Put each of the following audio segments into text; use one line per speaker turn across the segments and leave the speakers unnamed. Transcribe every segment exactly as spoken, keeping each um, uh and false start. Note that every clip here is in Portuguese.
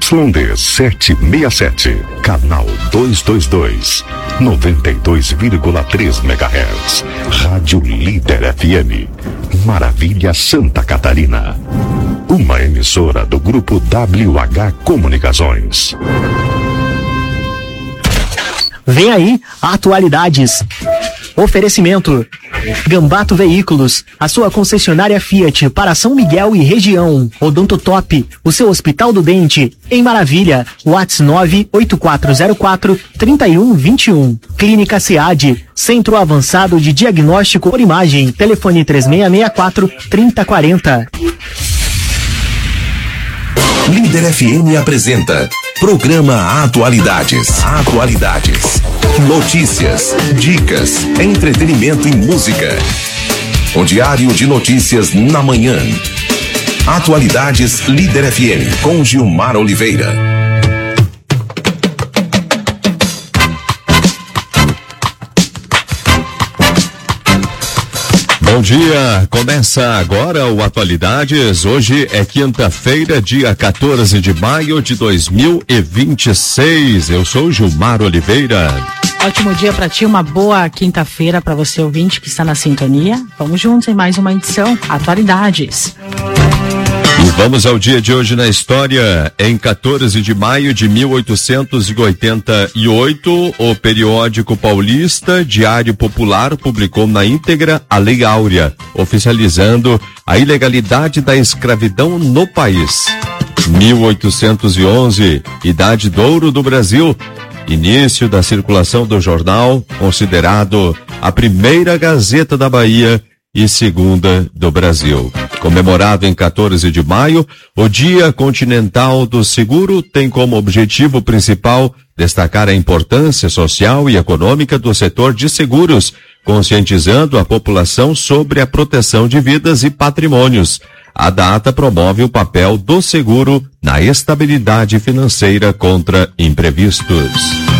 D setecentos e sessenta e sete, canal duzentos e vinte e dois, noventa e dois vírgula três megahertz. Rádio Líder F M, Maravilha, Santa Catarina. Uma emissora do Grupo W H Comunicações.
Vem aí, Atualidades. Oferecimento Gambato Veículos, a sua concessionária Fiat para São Miguel e região. Odontotop, o seu hospital do dente, em Maravilha. WhatsApp nove oito quatro zero quatro, três um dois um. Clínica SEAD, Centro Avançado de Diagnóstico por Imagem. Telefone três seis seis quatro, três zero quatro zero.
Líder F M apresenta Programa Atualidades. Atualidades. Notícias, dicas, entretenimento e música. O Diário de Notícias na manhã. Atualidades Líder F M com Gilmar Oliveira.
Bom dia, começa agora o Atualidades. Hoje é quinta-feira, dia quatorze de maio de dois mil e vinte e seis. Eu sou Gilmar Oliveira.
Ótimo dia para ti, uma boa quinta-feira para você ouvinte que está na sintonia. Vamos juntos em mais uma edição Atualidades.
E vamos ao dia de hoje na história. Em quatorze de maio de mil oitocentos e oitenta e oito, o periódico paulista Diário Popular publicou na íntegra a Lei Áurea, oficializando a ilegalidade da escravidão no país. mil oitocentos e onze, Idade de Ouro do Brasil. Início da circulação do jornal, considerado a primeira Gazeta da Bahia e segunda do Brasil. Comemorado em quatorze de maio, o Dia Continental do Seguro tem como objetivo principal destacar a importância social e econômica do setor de seguros, conscientizando a população sobre a proteção de vidas e patrimônios. A data promove o papel do seguro na estabilidade financeira contra imprevistos.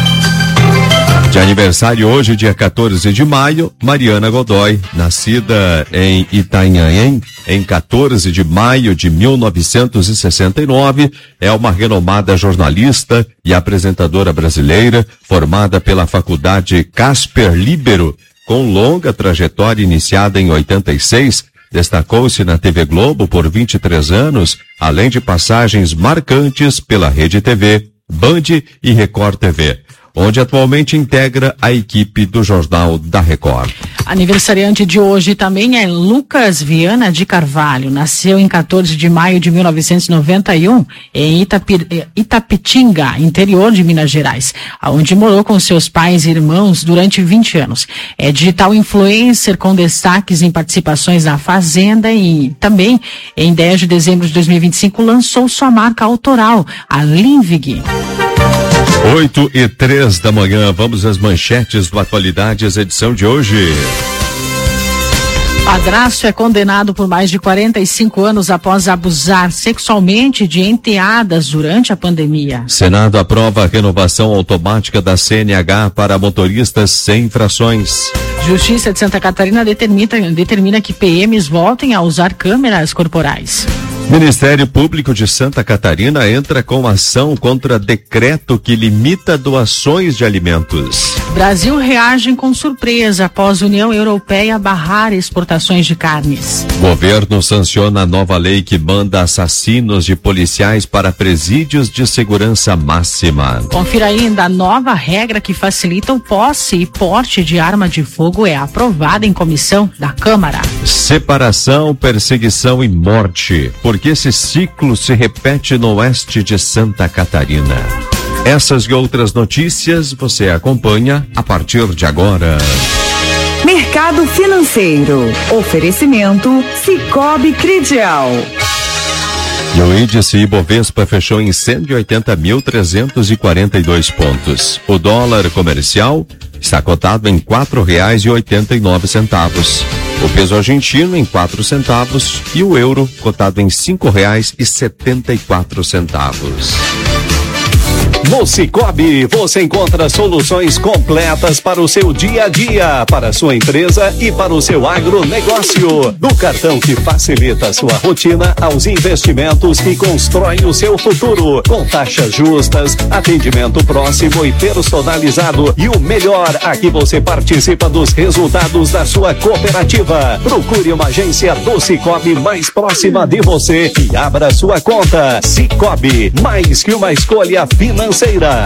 De aniversário hoje, dia quatorze de maio, Mariana Godoy, nascida em Itanhaém, em quatorze de maio de mil novecentos e sessenta e nove, é uma renomada jornalista e apresentadora brasileira, formada pela Faculdade Casper Libero, com longa trajetória iniciada em oitenta e seis, destacou-se na T V Globo por vinte e três anos, além de passagens marcantes pela Rede T V, Band e Record T V, onde atualmente integra a equipe do Jornal da Record.
Aniversariante de hoje também é Lucas Viana de Carvalho. Nasceu em quatorze de maio de mil novecentos e noventa e um em Itapir, Itapetinga, interior de Minas Gerais, onde morou com seus pais e irmãos durante vinte anos. É digital influencer com destaques em participações na Fazenda e também em dez de dezembro de dois mil e vinte e cinco lançou sua marca autoral, a Linvig.
Oito e três da manhã, vamos às manchetes do Atualidades, edição de hoje.
Padrasto é condenado por mais de quarenta e cinco anos após abusar sexualmente de enteadas durante a pandemia.
Senado aprova a renovação automática da C N H para motoristas sem infrações.
Justiça de Santa Catarina determina, determina que P Ms voltem a usar câmeras corporais.
Ministério Público de Santa Catarina entra com ação contra decreto que limita doações de alimentos.
Brasil reage com surpresa após União Europeia barrar exportações de carnes.
Governo sanciona a nova lei que manda assassinos de policiais para presídios de segurança máxima.
Confira ainda a nova regra que facilita o posse e porte de arma de fogo é aprovada em comissão da Câmara.
Separação, perseguição e morte. Por que esse ciclo se repete no oeste de Santa Catarina? Essas e outras notícias você acompanha a partir de agora.
Mercado Financeiro. Oferecimento Cicobi Credial.
E o índice Ibovespa fechou em cento e oitenta mil trezentos e quarenta e dois pontos. O dólar comercial está cotado em quatro reais e oitenta e nove centavos. O peso argentino em quatro centavos e o euro cotado em cinco reais e setenta e quatro centavos.
No Cicobi, você encontra soluções completas para o seu dia a dia, para a sua empresa e para o seu agronegócio. Do cartão que facilita a sua rotina aos investimentos que constroem o seu futuro. Com taxas justas, atendimento próximo e personalizado. E o melhor, aqui você participa dos resultados da sua cooperativa. Procure uma agência do Cicobi mais próxima de você e abra sua conta. Cicobi, mais que uma escolha financeira.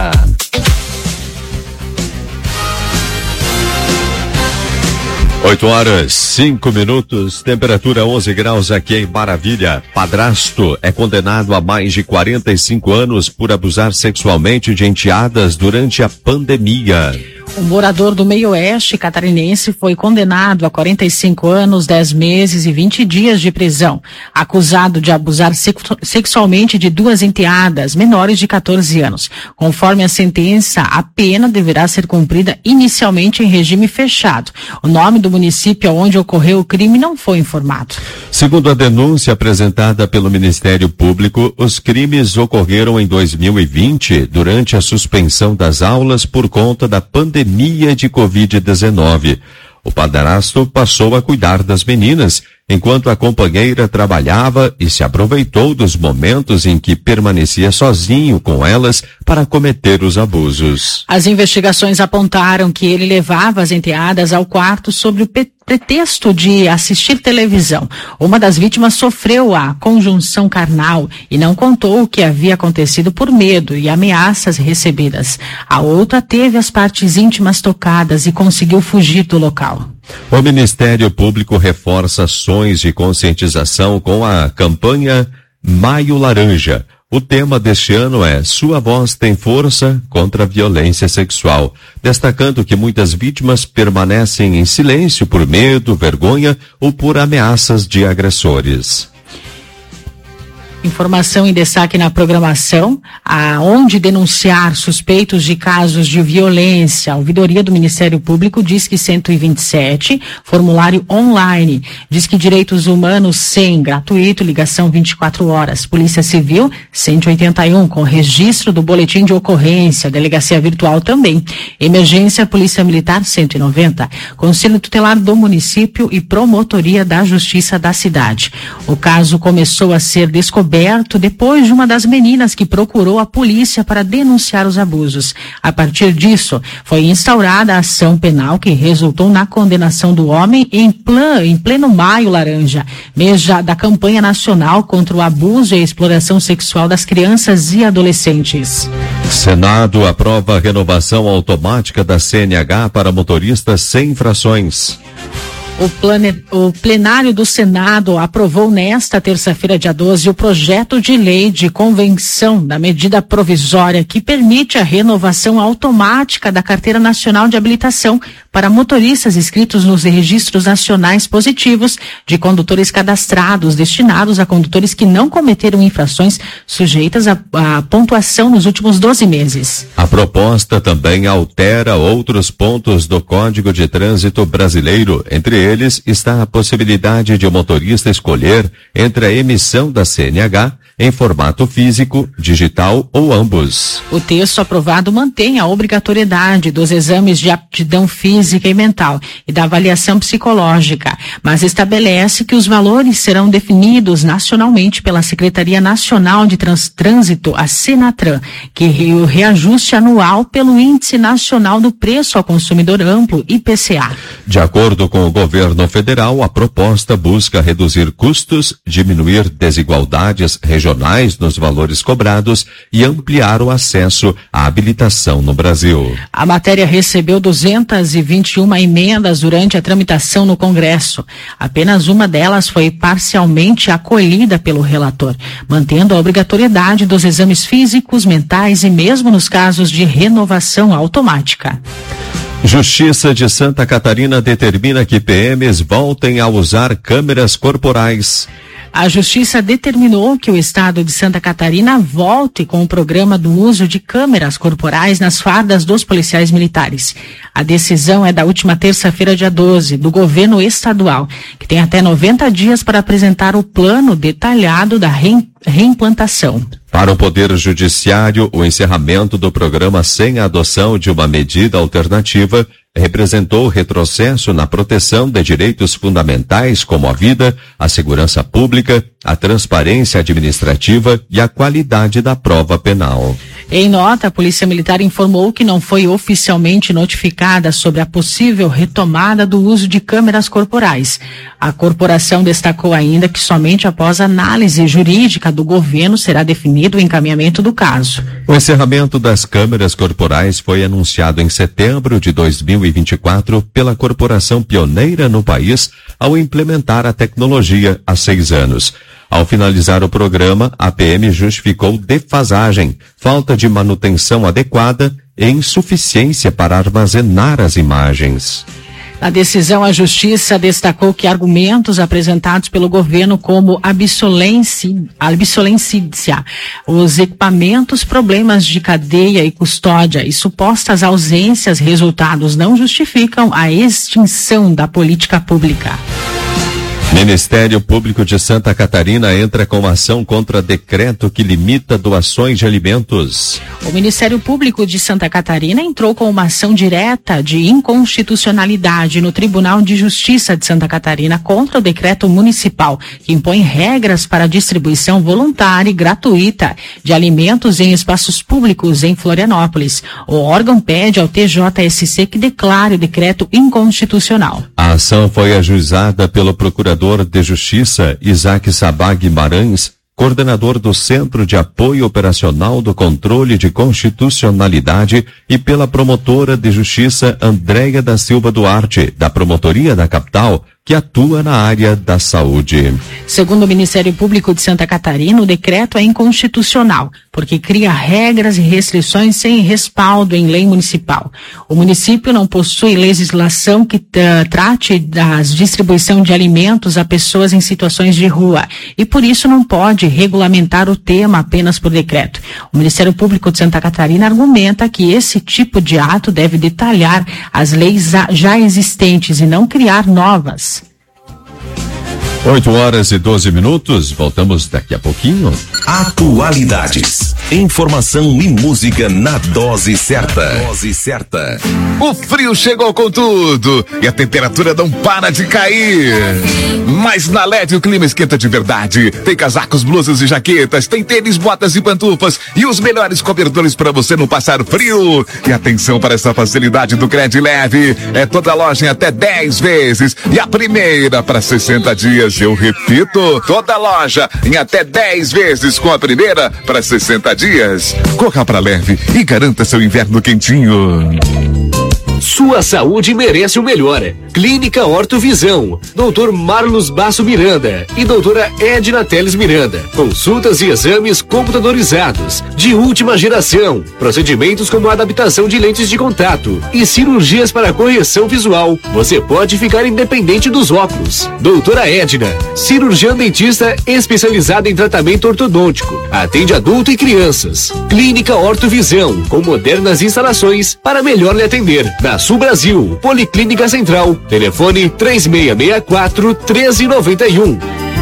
Oito horas, cinco minutos, temperatura onze graus aqui em Maravilha. Padrasto é condenado a mais de quarenta e cinco anos por abusar sexualmente de enteadas durante a pandemia.
Um morador do meio-oeste catarinense foi condenado a quarenta e cinco anos, dez meses e vinte dias de prisão, acusado de abusar sexualmente de duas enteadas menores de quatorze anos. Conforme a sentença, a pena deverá ser cumprida inicialmente em regime fechado. O nome do município onde ocorreu o crime não foi informado.
Segundo a denúncia apresentada pelo Ministério Público, os crimes ocorreram em dois mil e vinte, durante a suspensão das aulas por conta da pandemia de covid dezenove. O padrasto passou a cuidar das meninas, enquanto a companheira trabalhava e se aproveitou dos momentos em que permanecia sozinho com elas para cometer os abusos.
As investigações apontaram que ele levava as enteadas ao quarto sob o pretexto de assistir televisão. Uma das vítimas sofreu a conjunção carnal e não contou o que havia acontecido por medo e ameaças recebidas. A outra teve as partes íntimas tocadas e conseguiu fugir do local.
O Ministério Público reforça ações de conscientização com a campanha Maio Laranja. O tema deste ano é Sua Voz Tem Força contra a Violência Sexual, destacando que muitas vítimas permanecem em silêncio por medo, vergonha ou por ameaças de agressores.
Informação em destaque na programação, aonde denunciar suspeitos de casos de violência. A ouvidoria do Ministério Público diz que cento e vinte e sete, formulário online. Diz que Direitos Humanos cem, gratuito, ligação vinte e quatro horas. Polícia Civil cento e oitenta e um, com registro do boletim de ocorrência. Delegacia Virtual também. Emergência, Polícia Militar cento e noventa. Conselho Tutelar do Município e Promotoria da Justiça da cidade. O caso começou a ser descoberto depois de uma das meninas que procurou a polícia para denunciar os abusos. A partir disso, foi instaurada a ação penal que resultou na condenação do homem em, plan, em pleno Maio Laranja, mês já da campanha nacional contra o abuso e a exploração sexual das crianças e adolescentes.
Senado aprova a renovação automática da C N H para motoristas sem infrações.
O, plane... o plenário do Senado aprovou nesta terça-feira, dia doze, o projeto de lei de convenção da medida provisória que permite a renovação automática da Carteira Nacional de Habilitação para motoristas inscritos nos registros nacionais positivos de condutores cadastrados, destinados a condutores que não cometeram infrações sujeitas à pontuação nos últimos doze meses.
A proposta também altera outros pontos do Código de Trânsito Brasileiro. Entre eles está a possibilidade de o motorista escolher entre a emissão da C N H em formato físico, digital ou ambos.
O texto aprovado mantém a obrigatoriedade dos exames de aptidão física e mental e da avaliação psicológica, mas estabelece que os valores serão definidos nacionalmente pela Secretaria Nacional de Trans Trânsito, a Senatran, que o reajuste anual pelo Índice Nacional do Preço ao Consumidor Amplo, I P C A.
De acordo com o governo federal, a proposta busca reduzir custos, diminuir desigualdades regionais nos valores cobrados e ampliar o acesso à habilitação no Brasil.
A matéria recebeu duzentas e vinte e uma emendas durante a tramitação no Congresso. Apenas uma delas foi parcialmente acolhida pelo relator, mantendo a obrigatoriedade dos exames físicos, mentais e mesmo nos casos de renovação automática.
Justiça de Santa Catarina determina que P Ms voltem a usar câmeras corporais.
A Justiça determinou que o Estado de Santa Catarina volte com o programa do uso de câmeras corporais nas fardas dos policiais militares. A decisão é da última terça-feira, dia doze, do governo estadual, que tem até noventa dias para apresentar o plano detalhado da reimplantação.
Para o Poder Judiciário, o encerramento do programa sem a adoção de uma medida alternativa representou retrocesso na proteção de direitos fundamentais como a vida, a segurança pública, a transparência administrativa e a qualidade da prova penal.
Em nota, a Polícia Militar informou que não foi oficialmente notificada sobre a possível retomada do uso de câmeras corporais. A corporação destacou ainda que somente após análise jurídica do governo será definido o encaminhamento do caso.
O encerramento das câmeras corporais foi anunciado em setembro de dois mil e vinte e quatro pela corporação pioneira no país ao implementar a tecnologia há seis anos. Ao finalizar o programa, a P M justificou defasagem, falta de manutenção adequada e insuficiência para armazenar as imagens.
Na decisão, a Justiça destacou que argumentos apresentados pelo governo como absolência, os equipamentos, problemas de cadeia e custódia e supostas ausências resultados não justificam a extinção da política pública.
Ministério Público de Santa Catarina entra com ação contra decreto que limita doações de alimentos.
O Ministério Público de Santa Catarina entrou com uma ação direta de inconstitucionalidade no Tribunal de Justiça de Santa Catarina contra o decreto municipal que impõe regras para a distribuição voluntária e gratuita de alimentos em espaços públicos em Florianópolis. O órgão pede ao T J S C que declare o decreto inconstitucional.
A ação foi ajuizada pelo procurador de Justiça Isaac Sabá Guimarães, coordenador do Centro de Apoio Operacional do Controle de Constitucionalidade, e pela promotora de Justiça Andréia da Silva Duarte, da Promotoria da Capital, que atua na área da saúde.
Segundo o Ministério Público de Santa Catarina, o decreto é inconstitucional, porque cria regras e restrições sem respaldo em lei municipal. O município não possui legislação que uh, trate da distribuição de alimentos a pessoas em situações de rua, e por isso não pode regulamentar o tema apenas por decreto. O Ministério Público de Santa Catarina argumenta que esse tipo de ato deve detalhar as leis já existentes e não criar novas.
oito horas e doze minutos, voltamos daqui a pouquinho.
Atualidades, informação e música na dose certa. Dose certa.
O frio chegou com tudo e a temperatura não para de cair. Mas na L E D o clima esquenta de verdade. Tem casacos, blusas e jaquetas, tem tênis, botas e pantufas e os melhores cobertores para você não passar frio. E atenção para essa facilidade do Crédito Leve. É toda loja em até dez vezes e a primeira para sessenta dias. Eu repito, toda loja em até dez vezes com a primeira para sessenta dias. Corra para Leve e garanta seu inverno quentinho.
Sua saúde merece o melhor. Clínica Ortovisão, doutor Marlos Basso Miranda e doutora Edna Teles Miranda. Consultas e exames computadorizados, de última geração. Procedimentos como adaptação de lentes de contato e cirurgias para correção visual. Você pode ficar independente dos óculos. Doutora Edna, cirurgiã dentista especializada em tratamento ortodôntico. Atende adulto e crianças. Clínica Ortovisão, com modernas instalações para melhor lhe atender. Da Sul Brasil, Policlínica Central. Telefone três seis seis quatro, um três nove um.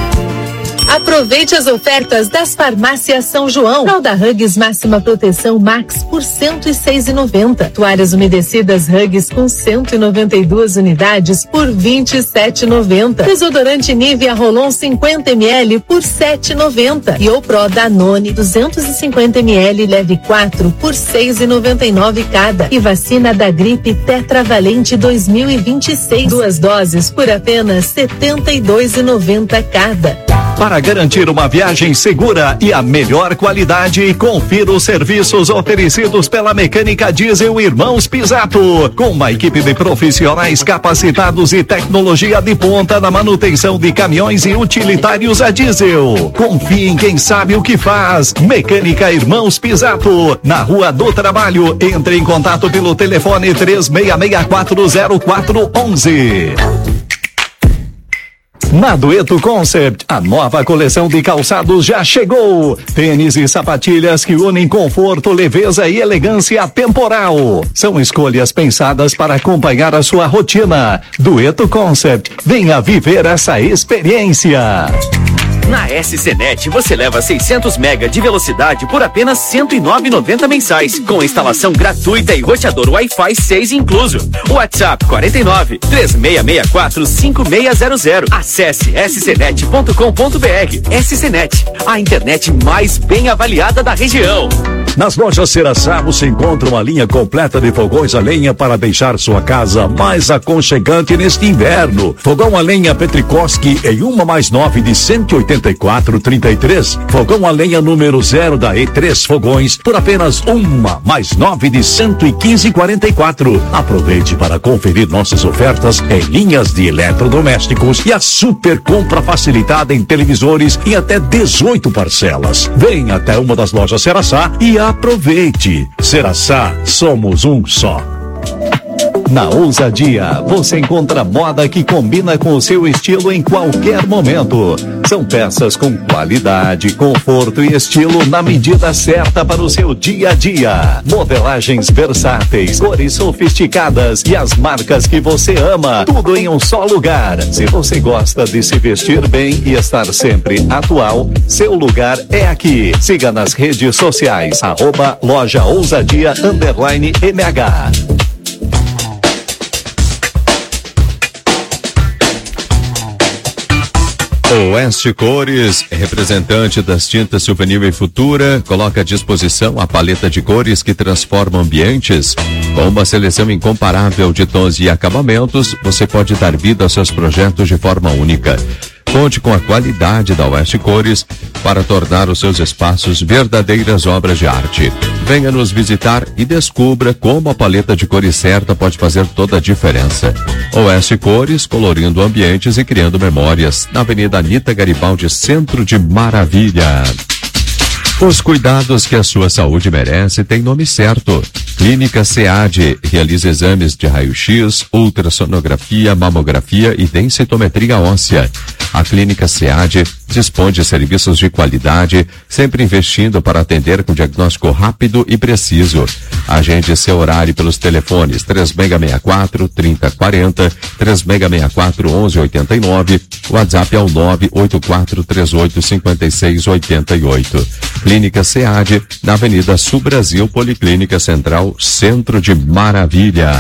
Aproveite as ofertas das farmácias São João. Fralda Huggies máxima proteção Max por cento e seis reais e noventa centavos. Toalhas umedecidas Huggies com cento e noventa e duas unidades por vinte e sete reais e noventa centavos. Desodorante Nivea Rolon cinquenta mililitros por sete reais e noventa centavos. E o Pro Danone duzentos e cinquenta mililitros leve quatro por seis reais e noventa e nove centavos cada. E vacina da gripe Tetravalente dois mil e vinte e seis. Duas doses por apenas setenta e dois reais e noventa centavos cada.
Para garantir uma viagem segura e a melhor qualidade, confira os serviços oferecidos pela Mecânica Diesel Irmãos Pisato, com uma equipe de profissionais capacitados e tecnologia de ponta na manutenção de caminhões e utilitários a diesel. Confie em quem sabe o que faz. Mecânica Irmãos Pisato, na Rua do Trabalho. Entre em contato pelo telefone três seis seis quatro zero quatro um um. Na Dueto Concept, a nova coleção de calçados já chegou. Tênis e sapatilhas que unem conforto, leveza e elegância temporal. São escolhas pensadas para acompanhar a sua rotina. Dueto Concept, venha viver essa experiência.
Na S C Net você leva seiscentos mega de velocidade por apenas cento e nove reais e noventa centavos mensais, com instalação gratuita e roteador Wi-Fi seis incluso. WhatsApp quarenta e nove, três seis seis quatro, cinco seis zero zero. Acesse s c net ponto com ponto b r. S C Net, a internet mais bem avaliada da região.
Nas lojas Ceraçá você encontra uma linha completa de fogões a lenha para deixar sua casa mais aconchegante neste inverno. Fogão a lenha Petrikoski em uma mais nove de cento e oitenta e quatro reais e trinta e três centavos. Fogão a lenha número zero da E três Fogões por apenas uma mais nove de cento e quinze reais e quarenta e quatro centavos. Aproveite para conferir nossas ofertas em linhas de eletrodomésticos e a super compra facilitada em televisores em até dezoito parcelas. Venha até uma das lojas Ceraçá e aproveite. Ceraçá, somos um só.
Na Ousadia, você encontra moda que combina com o seu estilo em qualquer momento. São peças com qualidade, conforto e estilo na medida certa para o seu dia a dia. Modelagens versáteis, cores sofisticadas e as marcas que você ama. Tudo em um só lugar. Se você gosta de se vestir bem e estar sempre atual, seu lugar é aqui. Siga nas redes sociais, arroba loja ousadia underline M H.
Oeste Cores, representante das tintas Souvenir e Futura, coloca à disposição a paleta de cores que transforma ambientes. Com uma seleção incomparável de tons e acabamentos, você pode dar vida aos seus projetos de forma única. Conte com a qualidade da Oeste Cores para tornar os seus espaços verdadeiras obras de arte. Venha nos visitar e descubra como a paleta de cores certa pode fazer toda a diferença. Oeste Cores, colorindo ambientes e criando memórias. Na Avenida Anita Garibaldi, centro de Maravilha. Os cuidados que a sua saúde merece têm nome certo. Clínica SEAD realiza exames de raio-x, ultrassonografia, mamografia e densitometria óssea. A Clínica SEAD dispõe de serviços de qualidade, sempre investindo para atender com diagnóstico rápido e preciso. Agende seu horário pelos telefones três seis seis quatro, trinta quarenta, três seis seis quatro, onze oitenta e nove, WhatsApp é o nove oito quatro três oito cinco seis oito oito. Clínica SEAD, na Avenida Sul Brasil, Policlínica Central, Centro de Maravilha.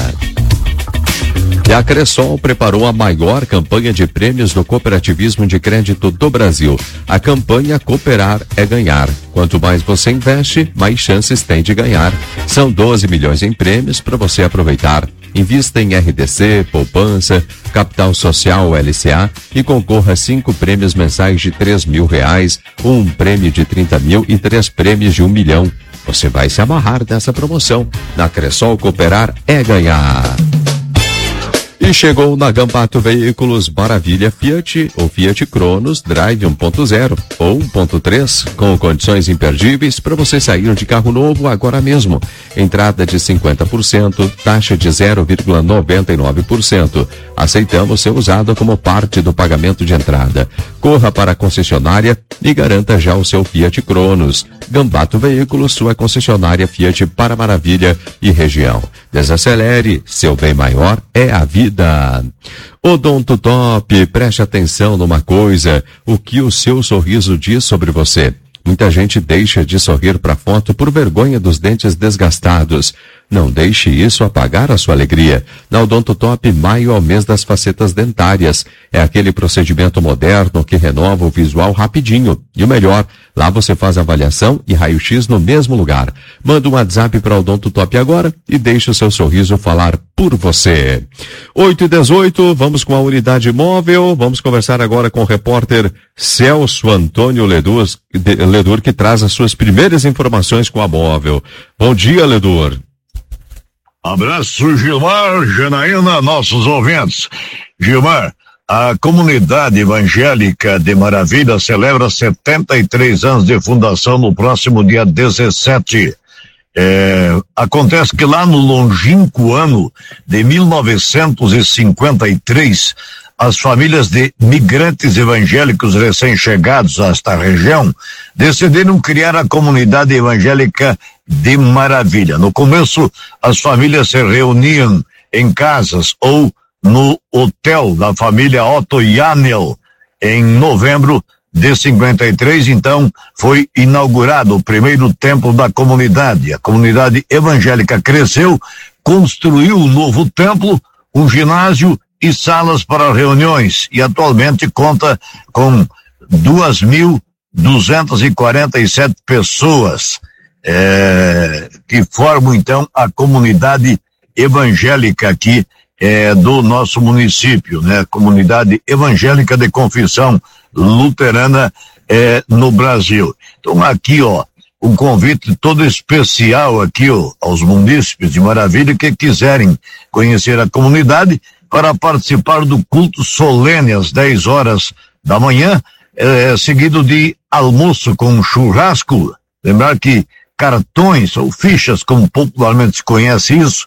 E a Cressol preparou a maior campanha de prêmios do cooperativismo de crédito do Brasil. A campanha Cooperar é Ganhar. Quanto mais você investe, mais chances tem de ganhar. São doze milhões em prêmios para você aproveitar. Invista em R D C, poupança, capital social L C A e concorra a cinco prêmios mensais de três mil reais, um prêmio de trinta mil e três prêmios de um milhão. Você vai se amarrar dessa promoção. Na Cressol, Cooperar é Ganhar. E chegou na Gambato Veículos Maravilha Fiat, ou Fiat Cronos Drive um ponto zero ou um ponto três, com condições imperdíveis para você sair de carro novo agora mesmo. Entrada de cinquenta por cento, taxa de zero vírgula noventa e nove por cento. Aceitamos ser usado como parte do pagamento de entrada. Corra para a concessionária e garanta já o seu Fiat Cronos. Gambato Veículos, sua concessionária Fiat para Maravilha e região. Desacelere, seu bem maior é a vida. Odonto Top, preste atenção numa coisa, o que o seu sorriso diz sobre você. Muita gente deixa de sorrir para foto por vergonha dos dentes desgastados. Não deixe isso apagar a sua alegria. Na Odonto Top, maio é o mês das facetas dentárias. É aquele procedimento moderno que renova o visual rapidinho. E o melhor, lá você faz avaliação e raio-x no mesmo lugar. Manda um WhatsApp para Odonto Top agora e deixe o seu sorriso falar por você. oito e dezoito, vamos com a unidade móvel. Vamos conversar agora com o repórter Celso Antônio Ledur, Ledur, que traz as suas primeiras informações com a móvel. Bom dia, Ledur.
Abraço, Gilmar, Janaína, nossos ouvintes. Gilmar, a comunidade evangélica de Maravilha celebra setenta e três anos de fundação no próximo dia dezessete. É, acontece que lá no longínquo ano de mil novecentos e cinquenta e três, as famílias de migrantes evangélicos recém-chegados a esta região decidiram criar a comunidade evangélica de Maravilha. No começo, as famílias se reuniam em casas ou no hotel da família Otto Janel. Em novembro, de cinquenta e três, então, foi inaugurado o primeiro templo da comunidade. A comunidade evangélica cresceu, construiu um novo templo, um ginásio e salas para reuniões, e atualmente conta com duas mil duzentas e quarenta e sete pessoas, é, que formam, então, a comunidade evangélica aqui é, do nosso município, né? Comunidade evangélica de confissão luterana é, no Brasil. Então aqui, ó, um convite todo especial aqui, ó, aos munícipes de Maravilha que quiserem conhecer a comunidade para participar do culto solene às dez horas da manhã, é, seguido de almoço com churrasco. Lembrar que cartões ou fichas, como popularmente se conhece isso,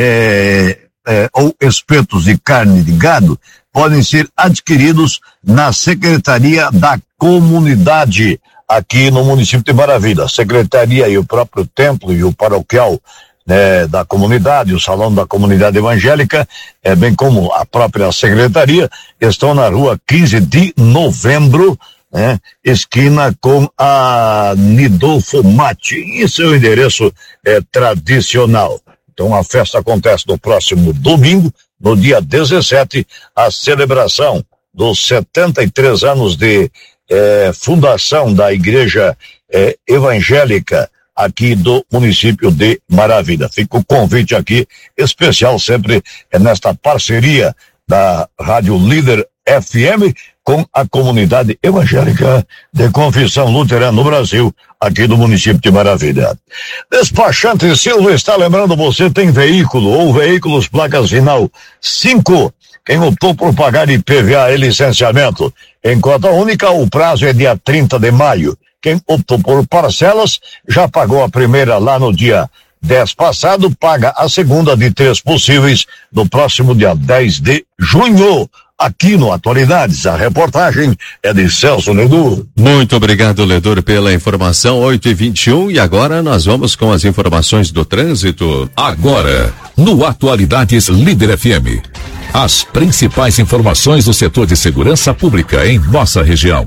é, é, ou espetos de carne de gado, podem ser adquiridos na Secretaria da Comunidade aqui no município de Maravilha. A Secretaria e o próprio templo e o paroquial, né, da comunidade, o Salão da Comunidade Evangélica, é, bem como a própria Secretaria, estão na rua quinze de novembro, né, esquina com a Nidolfo Mate. Esse é o endereço é, tradicional. Então a festa acontece no próximo domingo, no dia dezessete, a celebração dos setenta e três anos de eh, fundação da Igreja eh, Evangélica aqui do município de Maravilha. Fica o convite aqui especial sempre é nesta parceria da Rádio Líder F M com a comunidade evangélica de confissão luterana no Brasil, aqui do município de Maravilha. Despachante Silva está lembrando, você tem veículo ou veículos placas final cinco, quem optou por pagar I P V A e licenciamento em cota única, o prazo é dia trinta de maio. Quem optou por parcelas já pagou a primeira lá no dia dez passado, paga a segunda de três possíveis no próximo dia dez de junho. Aqui no Atualidades, a reportagem é de Celso Ledur.
Muito obrigado, Ledur, pela informação. oito e vinte e um, e agora nós vamos com as informações do trânsito.
Agora, no Atualidades Líder F M, as principais informações do setor de segurança pública em nossa região.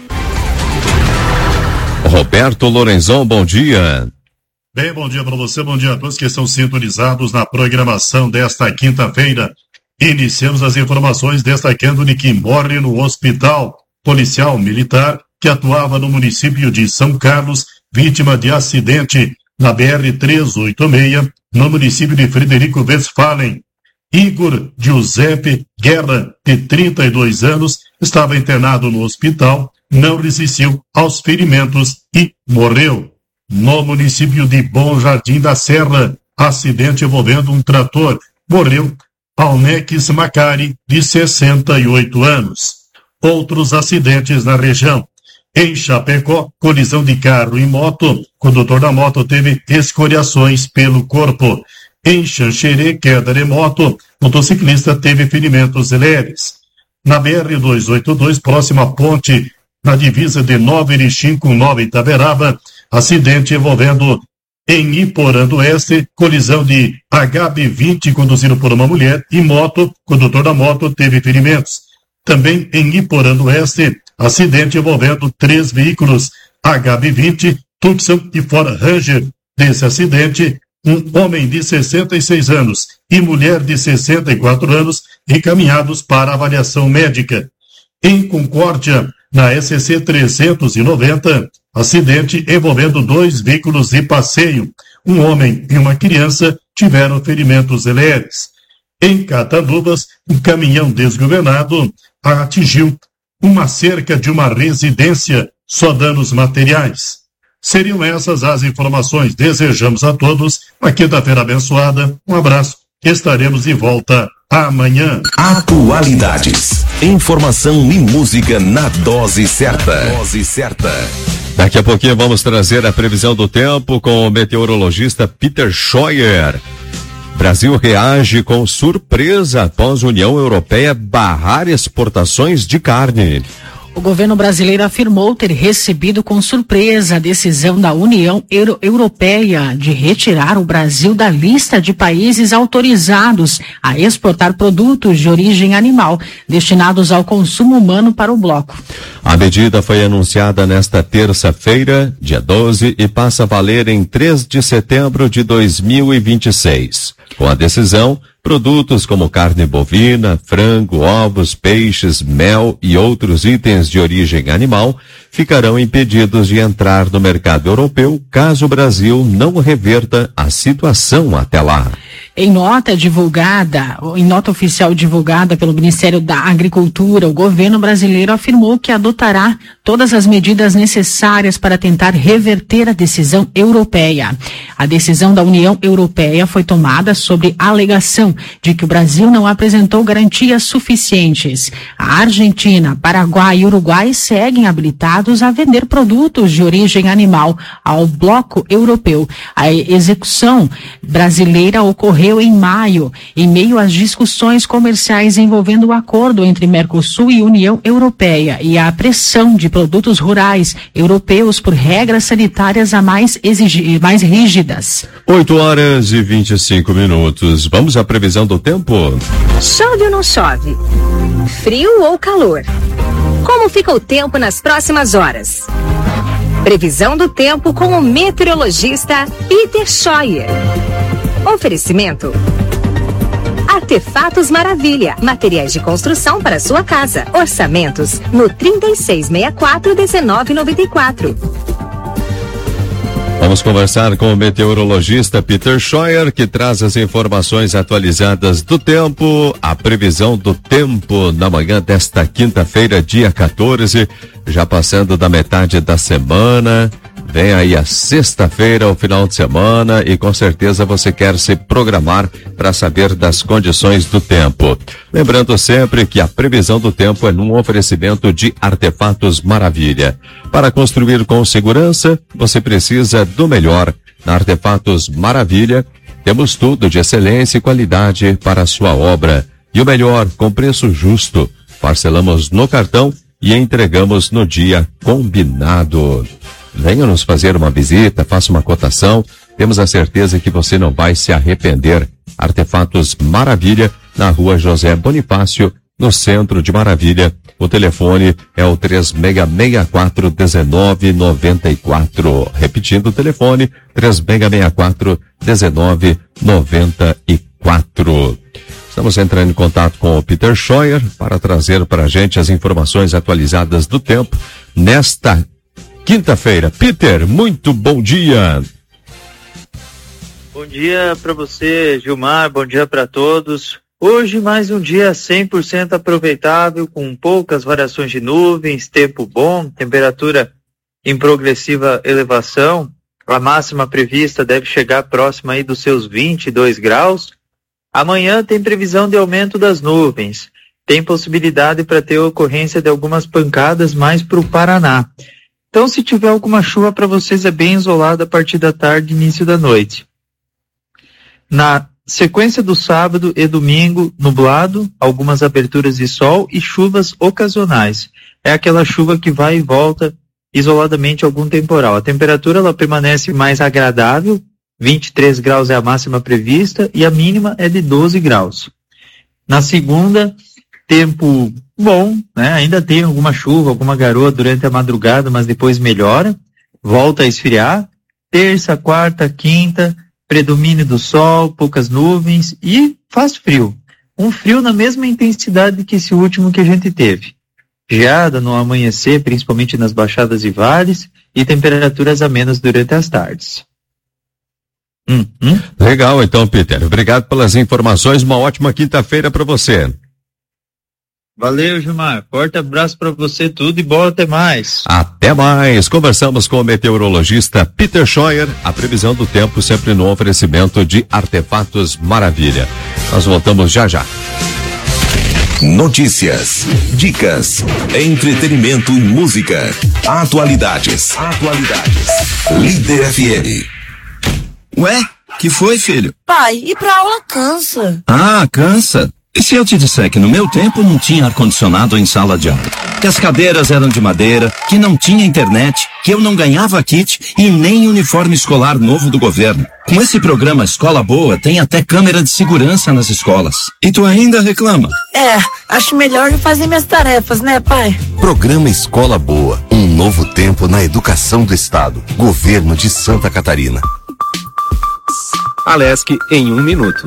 Roberto Lorenzon, bom dia.
Bem, bom dia para você, bom dia a todos que estão sintonizados na programação desta quinta-feira. Iniciamos as informações destacando de que morre no hospital policial militar que atuava no município de São Carlos, vítima de acidente na B R trezentos e oitenta e seis, no município de Frederico Westphalen. Igor Giuseppe Guerra, de trinta e dois anos, estava internado no hospital, não resistiu aos ferimentos e morreu. No município de Bom Jardim da Serra, acidente envolvendo um trator, morreu Alnex Macari, de sessenta e oito anos. Outros acidentes na região. Em Chapecó, colisão de carro e moto, condutor da moto teve escoriações pelo corpo. Em Xanxerê, queda de moto, motociclista teve ferimentos leves. Na B R duzentos e oitenta e dois, próxima à ponte, na divisa de Nova Erechim com Nova Itaberaba, acidente envolvendo em Iporã do Oeste, colisão de H B vinte conduzido por uma mulher e moto, condutor da moto teve ferimentos. Também em Iporã do Oeste, acidente envolvendo três veículos, H B vinte, Tucson e Ford Ranger. Desse acidente, um homem de sessenta e seis anos e mulher de sessenta e quatro anos encaminhados para avaliação médica. Em Concórdia, na S C trezentos e noventa, acidente envolvendo dois veículos de passeio. Um homem e uma criança tiveram ferimentos leves. Em Catanduvas, um caminhão desgovernado atingiu uma cerca de uma residência, só danos materiais. Seriam essas as informações. Desejamos a todos uma quinta-feira abençoada. Um abraço. Estaremos de volta amanhã.
Atualidades. Informação e música na dose certa. Dose certa.
Daqui a pouquinho vamos trazer a previsão do tempo com o meteorologista Peter Scheuer. Brasil reage com surpresa após a União Europeia barrar exportações de carne.
O governo brasileiro afirmou ter recebido com surpresa a decisão da União Euro- Europeia de retirar o Brasil da lista de países autorizados a exportar produtos de origem animal destinados ao consumo humano para o bloco.
A medida foi anunciada nesta terça-feira, dia doze, e passa a valer em três de setembro de dois mil e vinte e seis. Com a decisão, produtos como carne bovina, frango, ovos, peixes, mel e outros itens de origem animal ficarão impedidos de entrar no mercado europeu caso o Brasil não reverta a situação até lá.
Em nota divulgada, em nota oficial divulgada pelo Ministério da Agricultura, o governo brasileiro afirmou que adotará todas as medidas necessárias para tentar reverter a decisão europeia. A decisão da União Europeia foi tomada sobre a alegação de que o Brasil não apresentou garantias suficientes. A Argentina, Paraguai e Uruguai seguem habilitados a vender produtos de origem animal ao bloco europeu. A execução brasileira ocorreu em maio, em meio às discussões comerciais envolvendo o acordo entre Mercosul e União Europeia e a pressão de produtos rurais europeus por regras sanitárias a mais, exigi- mais rígidas.
oito horas e vinte e cinco minutos. Vamos à previsão do tempo?
Chove ou não chove? Frio ou calor? Como fica o tempo nas próximas horas? Previsão do tempo com o meteorologista Peter Scheuer. Oferecimento: Artefatos Maravilha, materiais de construção para sua casa. Orçamentos no trinta e seis sessenta e quatro, dezenove noventa e quatro.
Vamos conversar com o meteorologista Peter Scheuer, que traz as informações atualizadas do tempo, a previsão do tempo na manhã desta quinta-feira, dia quatorze, já passando da metade da semana. Vem aí a sexta-feira, o final de semana, e com certeza você quer se programar para saber das condições do tempo. Lembrando sempre que a previsão do tempo é num oferecimento de Artefatos Maravilha. Para construir com segurança, você precisa do melhor. Na Artefatos Maravilha, temos tudo de excelência e qualidade para a sua obra. E o melhor, com preço justo. Parcelamos no cartão e entregamos no dia combinado. Venha nos fazer uma visita, faça uma cotação. Temos a certeza que você não vai se arrepender. Artefatos Maravilha, na rua José Bonifácio, no centro de Maravilha. O telefone é o três seis seis quatro, um nove nove quatro. Repetindo o telefone, três seis seis quatro, um nove nove quatro. Estamos entrando em contato com o Peter Scheuer para trazer para a gente as informações atualizadas do tempo nesta quinta-feira. Peter, muito bom dia.
Bom dia para você, Gilmar, bom dia para todos. Hoje mais um dia cem por cento aproveitável, com poucas variações de nuvens, tempo bom, temperatura em progressiva elevação. A máxima prevista deve chegar próxima aí dos seus vinte e dois graus. Amanhã tem previsão de aumento das nuvens. Tem possibilidade para ter ocorrência de algumas pancadas mais para o Paraná. Então, se tiver alguma chuva para vocês, é bem isolada a partir da tarde e início da noite. Na sequência do sábado e domingo, nublado, algumas aberturas de sol e chuvas ocasionais. É aquela chuva que vai e volta isoladamente algum temporal. A temperatura ela permanece mais agradável, vinte e três graus é a máxima prevista e a mínima é de doze graus. Na segunda, tempo bom, né? Ainda tem alguma chuva, alguma garoa durante a madrugada, mas depois melhora, volta a esfriar. Terça, quarta, quinta, predomínio do sol, poucas nuvens e faz frio. Um frio na mesma intensidade que esse último que a gente teve. Geada no amanhecer, principalmente nas baixadas e vales, e temperaturas amenas durante as tardes. Hum, hum.
Legal, então, Peter. Obrigado pelas informações. Uma ótima quinta-feira para você.
Valeu, Gilmar. Forte abraço para você, tudo e bom, até mais.
Até mais. Conversamos com o meteorologista Peter Scheuer. A previsão do tempo sempre no oferecimento de Artefatos Maravilha. Nós voltamos já já.
Notícias, dicas, entretenimento e música. Atualidades. Atualidades. Líder F M.
Ué, que foi, filho?
Pai, ir pra aula cansa.
Ah, cansa? E se eu te disser que no meu tempo não tinha ar-condicionado em sala de aula? Que as cadeiras eram de madeira, que não tinha internet, que eu não ganhava kit e nem uniforme escolar novo do governo. Com esse programa Escola Boa, tem até câmera de segurança nas escolas. E tu ainda reclama?
É, acho melhor eu fazer minhas tarefas, né, pai?
Programa Escola Boa, um novo tempo na educação do Estado. Governo de Santa Catarina.
Alesc em um minuto.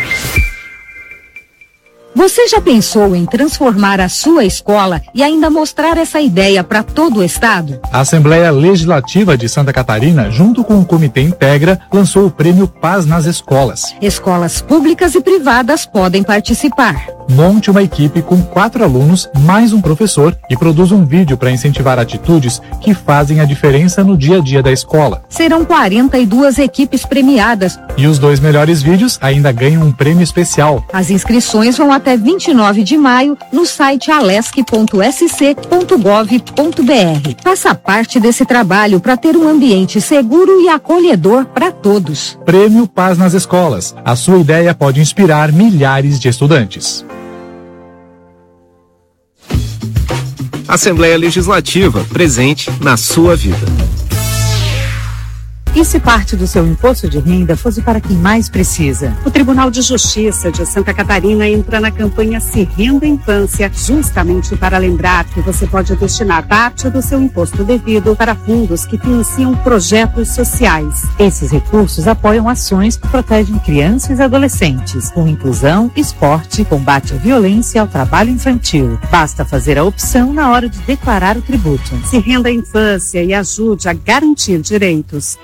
Você já pensou em transformar a sua escola e ainda mostrar essa ideia para todo o estado?
A Assembleia Legislativa de Santa Catarina, junto com o Comitê Integra, lançou o Prêmio Paz nas Escolas.
Escolas públicas e privadas podem participar.
Monte uma equipe com quatro alunos, mais um professor, e produza um vídeo para incentivar atitudes que fazem a diferença no dia a dia da escola.
Serão quarenta e duas equipes premiadas.
E os dois melhores vídeos ainda ganham um prêmio especial.
As inscrições vão até vinte e nove de maio no site alesc ponto s c ponto gov ponto b r. Faça parte desse trabalho para ter um ambiente seguro e acolhedor para todos.
Prêmio Paz nas Escolas. A sua ideia pode inspirar milhares de estudantes.
Assembleia Legislativa, presente na sua vida.
E se parte do seu imposto de renda fosse para quem mais precisa? O Tribunal de Justiça de Santa Catarina entra na campanha Se Renda Infância, justamente para lembrar que você pode destinar parte do seu imposto devido para fundos que financiam projetos sociais. Esses recursos apoiam ações que protegem crianças e adolescentes, com inclusão, esporte, combate à violência e ao trabalho infantil. Basta fazer a opção na hora de declarar o tributo. Se renda a infância e ajude a garantir direitos.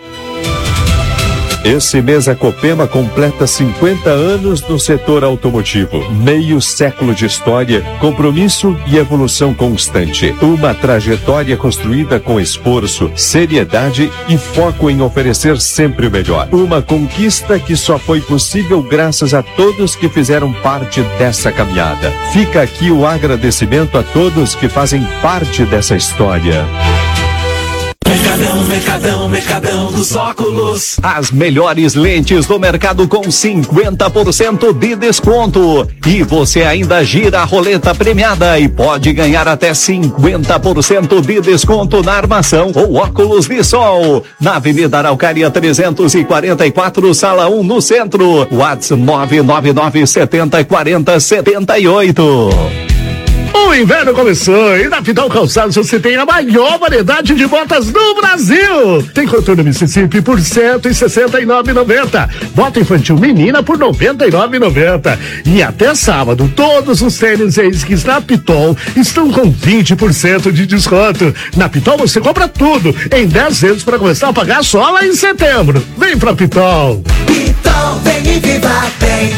Esse mês a Copema completa cinquenta anos no setor automotivo. Meio século de história, compromisso e evolução constante. Uma trajetória construída com esforço, seriedade e foco em oferecer sempre o melhor. Uma conquista que só foi possível graças a todos que fizeram parte dessa caminhada. Fica aqui o agradecimento a todos que fazem parte dessa história.
Mercadão, Mercadão, Mercadão dos Óculos. As melhores lentes do mercado com cinquenta por cento de desconto. E você ainda gira a roleta premiada e pode ganhar até cinquenta por cento de desconto na armação ou óculos de sol. Na Avenida Araucária trezentos e quarenta e quatro, sala um, no centro. WhatsApp nove nove nove setenta quarenta setenta e oito.
O inverno começou e na Pitol Calçados você tem a maior variedade de botas do Brasil. Tem coturno Mississippi por cento e sessenta e nove reais e noventa centavos. Bota infantil menina por noventa e nove reais e noventa centavos. E até sábado, todos os tênis e skis na Pitol estão com vinte por cento de desconto. Na Pitol você compra tudo em dez vezes para começar a pagar só lá em setembro. Vem pra Pitol.
Pitol, vem e viva bem.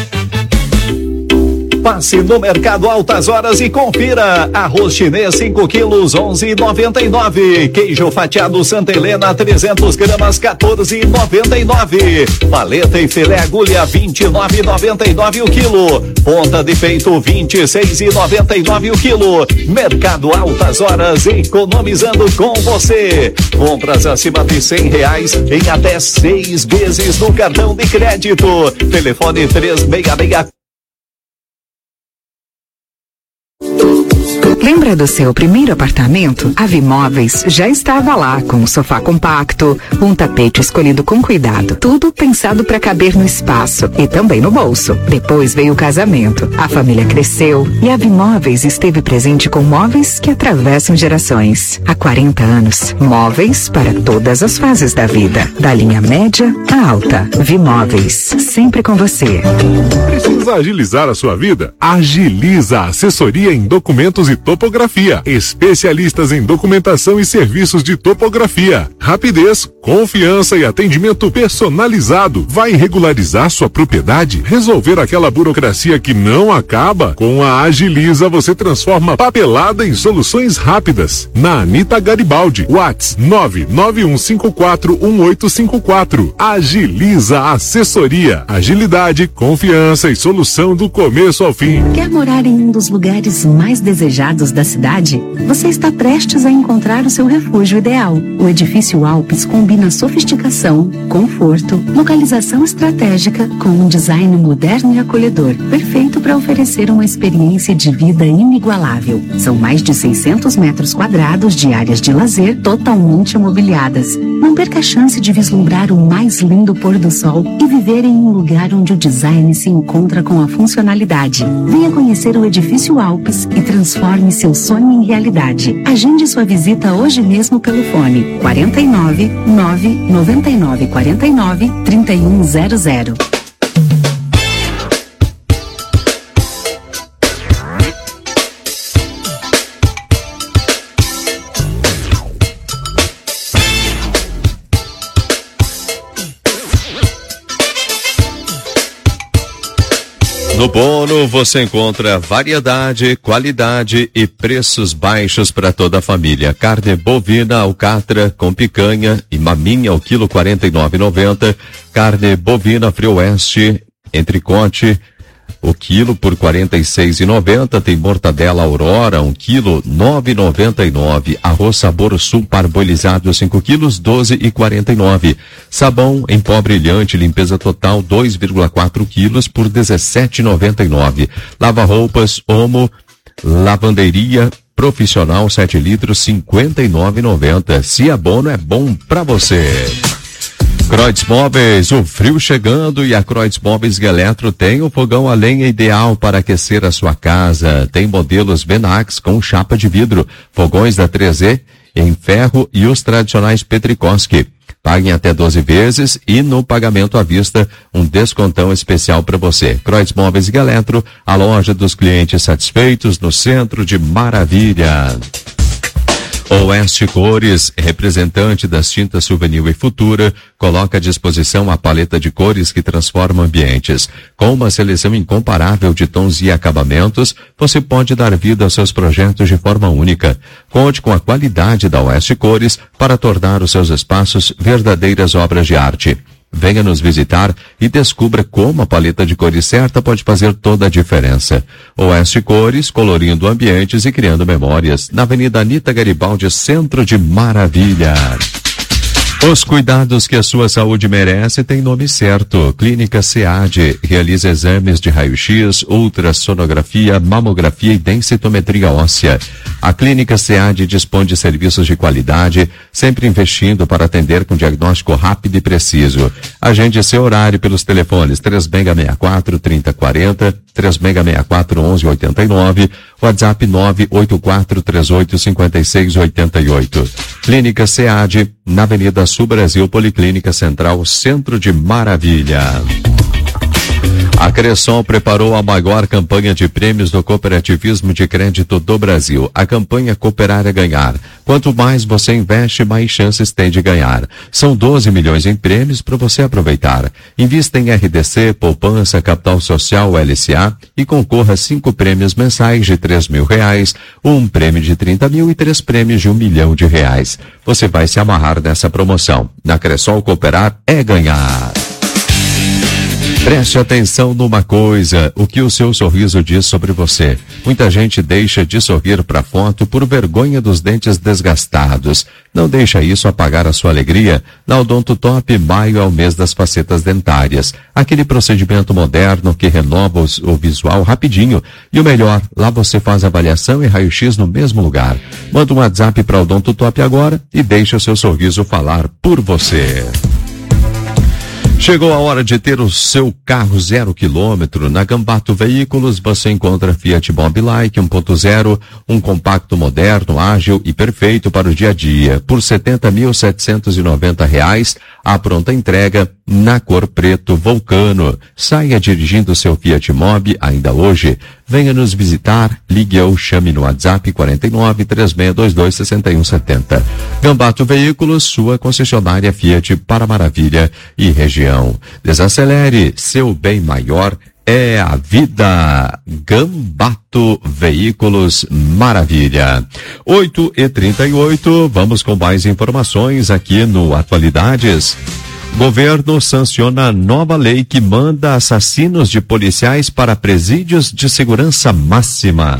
Passe no Mercado Altas Horas e confira. Arroz chinês cinco quilos, onze reais e noventa e nove centavos. Queijo fatiado Santa Helena trezentos gramas, quatorze reais e noventa e nove centavos. Paleta e filé agulha vinte e nove reais e noventa e nove centavos o quilo. Ponta de peito vinte e seis reais e noventa e nove centavos o quilo. Mercado Altas Horas, economizando com você. Compras acima de cem reais em até seis vezes no cartão de crédito. Telefone três seis seis.
Lembra do seu primeiro apartamento? A Vimóveis já estava lá com um sofá compacto, um tapete escolhido com cuidado, tudo pensado para caber no espaço e também no bolso. Depois veio o casamento, a família cresceu e a Vimóveis esteve presente com móveis que atravessam gerações. Há quarenta anos, móveis para todas as fases da vida, da linha média à alta. Vimóveis, sempre com você.
Precisa agilizar a sua vida? Agiliza a assessoria em documentos e topografia. Especialistas em documentação e serviços de topografia. Rapidez, confiança e atendimento personalizado. Vai regularizar sua propriedade? Resolver aquela burocracia que não acaba? Com a Agiliza você transforma papelada em soluções rápidas. Na Anita Garibaldi, WhatsApp nove nove um cinco quatro um oito cinco quatro. Agiliza a assessoria. Agilidade, confiança e solução do começo ao fim.
Quer morar em um dos lugares mais desejados da cidade? Você está prestes a encontrar o seu refúgio ideal. O edifício
Edifício Alpes combina sofisticação, conforto, localização estratégica com um design moderno e acolhedor, perfeito para oferecer uma experiência de vida inigualável. São mais de seiscentos metros quadrados de áreas de lazer totalmente mobiliadas. Não perca a chance de vislumbrar o mais lindo pôr do sol e viver em um lugar onde o design se encontra com a funcionalidade. Venha conhecer o Edifício Alpes e transforme seu sonho em realidade. Agende sua visita hoje mesmo pelo fone quarenta e nove, nove, noventa e nove, quarenta e nove, trinta e um zero zero.
No Bono você encontra variedade, qualidade e preços baixos para toda a família. Carne bovina alcatra com picanha e maminha ao quilo quarenta e nove reais e noventa centavos. Carne bovina Frio Oeste entrecote o quilo por quarenta e seis reais e noventa centavos. Tem mortadela Aurora um quilo nove reais e noventa e nove centavos. Arroz Sabor Sul parbolizado cinco quilos doze reais e quarenta e nove centavos. Sabão em pó brilhante limpeza total dois vírgula quatro quilos por dezessete reais e noventa e nove centavos. Lava roupas Omo lavanderia profissional sete litros cinquenta e nove reais e noventa centavos. Se é Bono é bom pra você. Croides Móveis, o frio chegando e a Croides Móveis Eletro tem o fogão a lenha ideal para aquecer a sua casa. Tem modelos Benax com chapa de vidro, fogões da três E em ferro e os tradicionais Petrikoski. Paguem até doze vezes e no pagamento à vista um descontão especial para você. Croides Móveis Eletro, a loja dos clientes satisfeitos no centro de Maravilha. Oeste Cores, representante das tintas Souvenir e Futura, coloca à disposição a paleta de cores que transforma ambientes. Com uma seleção incomparável de tons e acabamentos, você pode dar vida aos seus projetos de forma única. Conte com a qualidade da Oeste Cores para tornar os seus espaços verdadeiras obras de arte. Venha nos visitar e descubra como a paleta de cores certa pode fazer toda a diferença. Oeste Cores, colorindo ambientes e criando memórias. Na Avenida Anita Garibaldi, centro de Maravilha. Os cuidados que a sua saúde merece tem nome certo. Clínica SEAD realiza exames de raio-x, ultrassonografia, mamografia e densitometria óssea. A Clínica SEAD dispõe de serviços de qualidade, sempre investindo para atender com diagnóstico rápido e preciso. Agende seu horário pelos telefones três seis seis quatro, trinta quarenta, três seis seis quatro, onze oitenta e nove, WhatsApp nove oito quatro três oito cinco seis oito oito. Clínica SEAD, na Avenida Sul Brasil, Policlínica Central, Centro de Maravilha. A Cressol preparou a maior campanha de prêmios do cooperativismo de crédito do Brasil. A campanha Cooperar é Ganhar. Quanto mais você investe, mais chances tem de ganhar. São doze milhões em prêmios para você aproveitar. Invista em R D C, Poupança, Capital Social, L C A e concorra a cinco prêmios mensais de três mil reais, um prêmio de trinta mil e três prêmios de um milhão de reais. Você vai se amarrar nessa promoção. Na Cressol, Cooperar é Ganhar. Preste atenção numa coisa, o que o seu sorriso diz sobre você. Muita gente deixa de sorrir para foto por vergonha dos dentes desgastados. Não deixa isso apagar a sua alegria. Na Odonto Top, maio é o mês das facetas dentárias. Aquele procedimento moderno que renova os, o visual rapidinho. E o melhor, lá você faz avaliação e raio-x no mesmo lugar. Manda um WhatsApp para Odonto Top agora e deixa o seu sorriso falar por você. Chegou a hora de ter o seu carro zero quilômetro. Na Gambato Veículos você encontra Fiat Mobi Like um ponto zero, um compacto moderno, ágil e perfeito para o dia a dia. Por setenta mil setecentos e noventa reais, a pronta entrega na cor preto Vulcano. Saia dirigindo seu Fiat Mobi ainda hoje. Venha nos visitar, ligue ou chame no WhatsApp quarenta e nove, três seis dois dois, seis um sete zero. Gambato Veículos, sua concessionária Fiat para Maravilha e região. Desacelere, seu bem maior é a vida. Gambato Veículos Maravilha. oito e trinta e oito, vamos com mais informações aqui no Atualidades. Governo sanciona nova lei que manda assassinos de policiais para presídios de segurança máxima.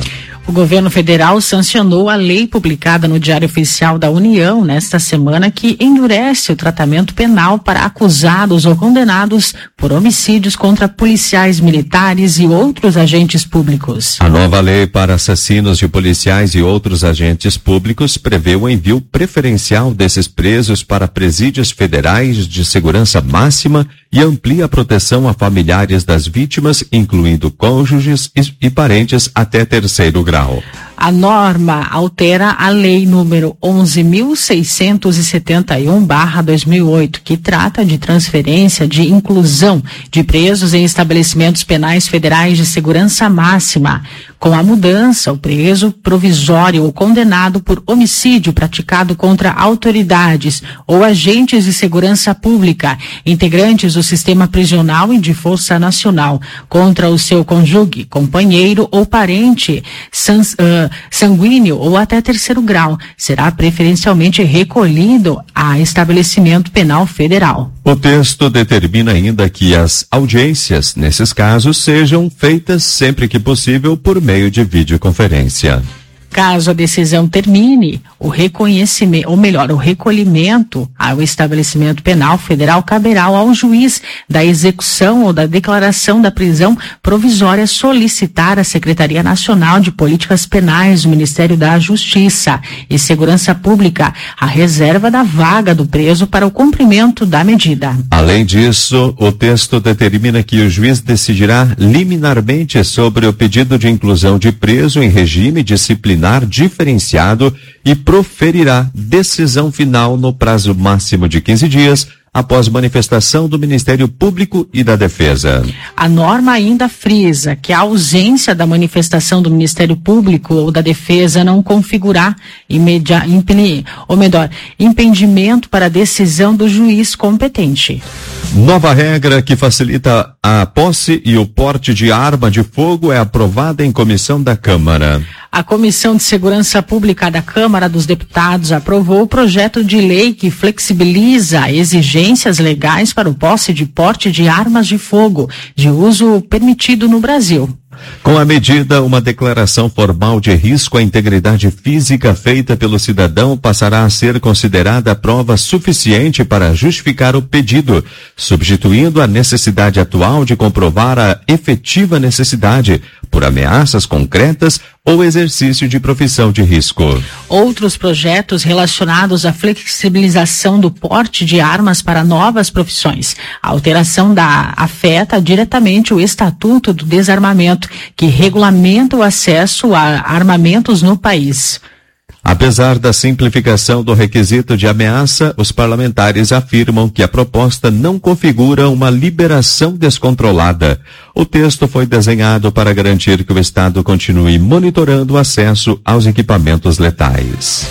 O governo federal sancionou a lei publicada no Diário Oficial da União nesta semana que endurece o tratamento penal para acusados ou condenados por homicídios contra policiais militares e outros agentes públicos.
A nova lei para assassinos de policiais e outros agentes públicos prevê o envio preferencial desses presos para presídios federais de segurança máxima e amplia a proteção a familiares das vítimas, incluindo cônjuges e, e parentes até terceiro grau.
A norma altera a lei número onze mil seiscentos e setenta e um barra dois mil e oito, que trata de transferência de inclusão de presos em estabelecimentos penais federais de segurança máxima. Com a mudança, o preso provisório ou condenado por homicídio praticado contra autoridades ou agentes de segurança pública, integrantes do sistema prisional e de força nacional, contra o seu cônjuge, companheiro ou parente sans, uh, sanguíneo ou até terceiro grau, será preferencialmente recolhido a estabelecimento penal federal.
O texto determina ainda que as audiências, nesses casos, sejam feitas sempre que possível por meio de videoconferência.
Caso a decisão termine, o reconhecimento, ou melhor, o recolhimento ao estabelecimento penal federal caberá ao juiz da execução ou da declaração da prisão provisória solicitar à Secretaria Nacional de Políticas Penais do Ministério da Justiça e Segurança Pública a reserva da vaga do preso para o cumprimento da medida.
Além disso, o texto determina que o juiz decidirá liminarmente sobre o pedido de inclusão de preso em regime disciplinar diferenciado e proferirá decisão final no prazo máximo de quinze dias após manifestação do Ministério Público e da Defesa.
A norma ainda frisa que a ausência da manifestação do Ministério Público ou da Defesa não configurar imedi- impedi- ou melhor, impedimento para a decisão do juiz competente.
Nova regra que facilita a posse e o porte de arma de fogo é aprovada em comissão da Câmara.
A Comissão de Segurança Pública da Câmara dos Deputados aprovou o projeto de lei que flexibiliza exigências legais para o posse de porte de armas de fogo de uso permitido no Brasil.
Com a medida, uma declaração formal de risco à integridade física feita pelo cidadão passará a ser considerada prova suficiente para justificar o pedido, substituindo a necessidade atual de comprovar a efetiva necessidade por ameaças concretas ou exercício de profissão de risco.
Outros projetos relacionados à flexibilização do porte de armas para novas profissões. A alteração da afeta diretamente o Estatuto do Desarmamento, que regulamenta o acesso a armamentos no país.
Apesar da simplificação do requisito de ameaça, os parlamentares afirmam que a proposta não configura uma liberação descontrolada. O texto foi desenhado para garantir que o Estado continue monitorando o acesso aos equipamentos letais.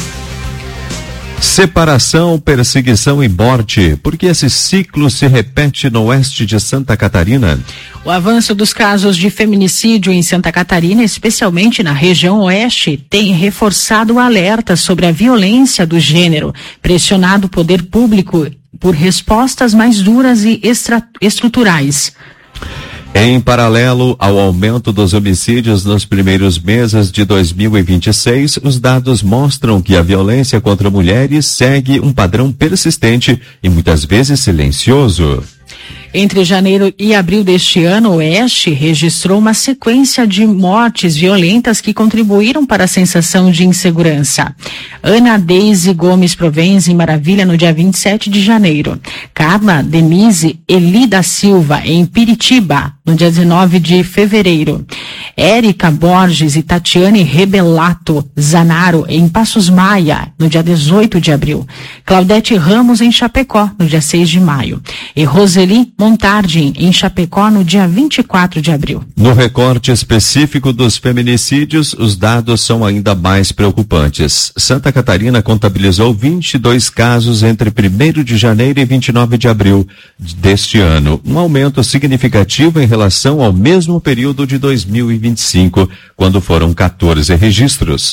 Separação, perseguição e morte. Por que esse ciclo se repete no oeste de Santa Catarina?
O avanço dos casos de feminicídio em Santa Catarina, especialmente na região oeste, tem reforçado o alerta sobre a violência do gênero, pressionado o poder público por respostas mais duras e extra- estruturais.
Em paralelo ao aumento dos homicídios nos primeiros meses de dois mil e vinte e seis, os dados mostram que a violência contra mulheres segue um padrão persistente e muitas vezes silencioso.
Entre janeiro e abril deste ano, o Oeste registrou uma sequência de mortes violentas que contribuíram para a sensação de insegurança. Ana Deise Gomes Provenza, em Maravilha, no dia vinte e sete de janeiro. Carla Denise Eli da Silva, em Piritiba, no dia dezenove de fevereiro. Érica Borges e Tatiane Rebelato Zanaro, em Passos Maia, no dia dezoito de abril. Claudete Ramos, em Chapecó, no dia seis de maio. E Roseli Montardim, em Chapecó, no dia vinte e quatro de abril.
No recorte específico dos feminicídios, os dados são ainda mais preocupantes. Santa Catarina contabilizou vinte e dois casos entre primeiro de janeiro e vinte e nove de abril deste ano, um aumento significativo em relação ao mesmo período de dois mil e vinte e cinco, quando foram quatorze registros.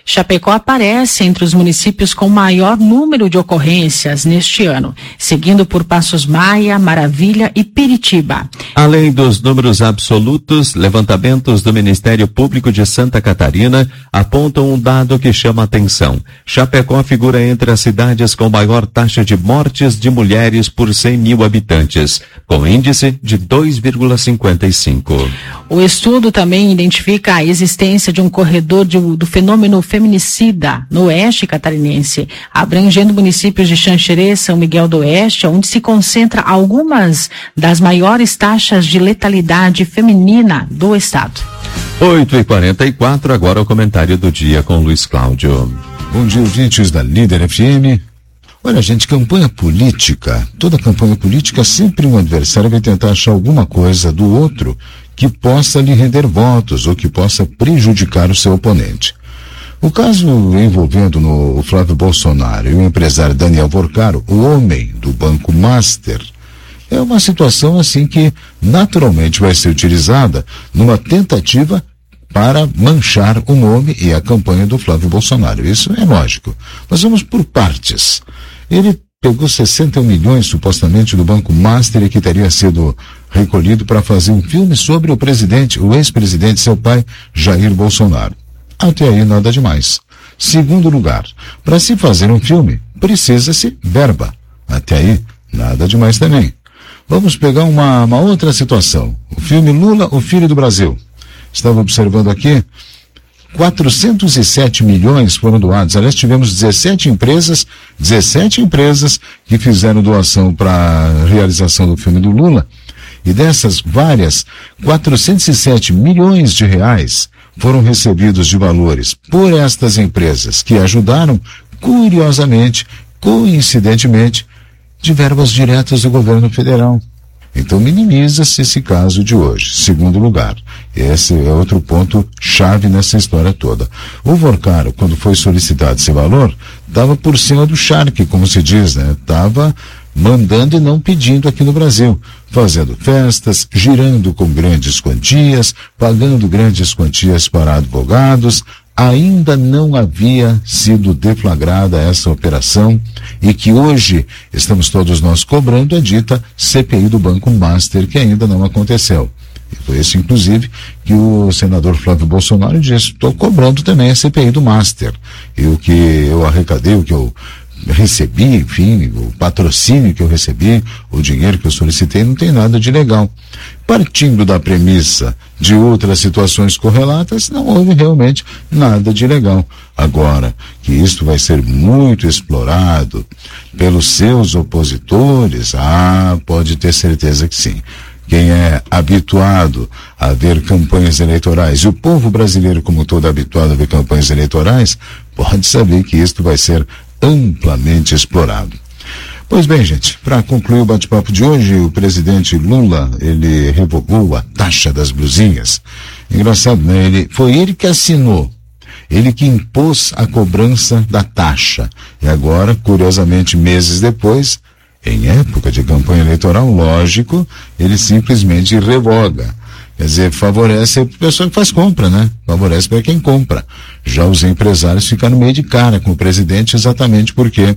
Chapecó aparece entre os municípios com maior número de ocorrências neste ano, seguindo por Passos Maia, Maravilha e Piritiba.
Além dos números absolutos, levantamentos do Ministério Público de Santa Catarina apontam um dado que chama a atenção. Chapecó figura entre as cidades com maior taxa de mortes de mulheres por cem mil habitantes, com índice de dois vírgula cinquenta e cinco.
O estudo também identifica a existência de um corredor de, do fenômeno feminicida no oeste catarinense, abrangendo municípios de Xanxerê, São Miguel do Oeste, onde se concentra algumas das maiores taxas de letalidade feminina do estado.
oito e quarenta e quatro, agora o comentário do dia com Luiz Cláudio.
Bom dia, ouvintes da Líder F M. Olha, gente, campanha política, toda campanha política, sempre um adversário vai tentar achar alguma coisa do outro que possa lhe render votos ou que possa prejudicar o seu oponente. O caso envolvendo no Flávio Bolsonaro e o empresário Daniel Vorcaro, o homem do Banco Master, é uma situação assim que naturalmente vai ser utilizada numa tentativa para manchar o nome e a campanha do Flávio Bolsonaro. Isso é lógico. Mas vamos por partes. Ele pegou sessenta milhões, supostamente, do Banco Master e que teria sido recolhido para fazer um filme sobre o presidente, o ex-presidente, seu pai, Jair Bolsonaro. Até aí nada demais. Segundo lugar, para se fazer um filme, precisa-se verba. Até aí nada demais também. Vamos pegar uma, uma outra situação. O filme Lula, o Filho do Brasil. Estava observando aqui, quatrocentos e sete milhões foram doados. Aliás, tivemos dezessete empresas, dezessete empresas que fizeram doação para a realização do filme do Lula. E dessas várias, quatrocentos e sete milhões de reais foram recebidos de valores por estas empresas que ajudaram, curiosamente, coincidentemente, de verbas diretas do governo federal. Então minimiza-se esse caso de hoje. Segundo lugar, esse é outro ponto chave nessa história toda. O Vorcaro, quando foi solicitado esse valor, estava por cima do charque, como se diz, né? Estava mandando e não pedindo aqui no Brasil, fazendo festas, girando com grandes quantias, pagando grandes quantias para advogados. Ainda não havia sido deflagrada essa operação e que hoje estamos todos nós cobrando a dita C P I do Banco Master, que ainda não aconteceu. E foi isso, inclusive, que o senador Flávio Bolsonaro disse: estou cobrando também a C P I do Master. E o que eu arrecadei, o que eu recebi, enfim, o patrocínio que eu recebi, o dinheiro que eu solicitei, não tem nada de legal. Partindo da premissa de outras situações correlatas, não houve realmente nada de legal. Agora, que isto vai ser muito explorado pelos seus opositores, ah, pode ter certeza que sim. Quem é habituado a ver campanhas eleitorais, e o povo brasileiro como todo é habituado a ver campanhas eleitorais, pode saber que isto vai ser amplamente explorado. Pois bem, gente, para concluir o bate-papo de hoje, o presidente Lula, ele revogou a taxa das blusinhas. Engraçado, né? Ele, foi ele que assinou, ele que impôs a cobrança da taxa. E agora, curiosamente, meses depois, em época de campanha eleitoral, lógico, ele simplesmente revoga. Quer dizer, favorece a pessoa que faz compra, né? Favorece para quem compra. Já os empresários ficaram meio de cara com o presidente exatamente porque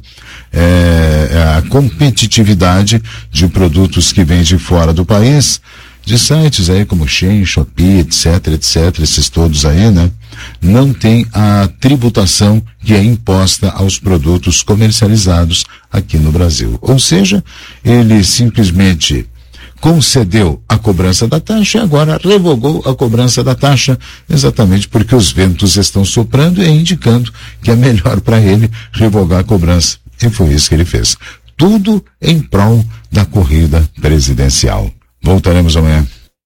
é, a competitividade de produtos que vêm de fora do país, de sites aí como Shein, Shopee, etc, etc, esses todos aí, né? Não tem a tributação que é imposta aos produtos comercializados aqui no Brasil. Ou seja, ele simplesmente concedeu a cobrança da taxa e agora revogou a cobrança da taxa, exatamente porque os ventos estão soprando e indicando que é melhor para ele revogar a cobrança. E foi isso que ele fez. Tudo em prol da corrida presidencial. Voltaremos amanhã.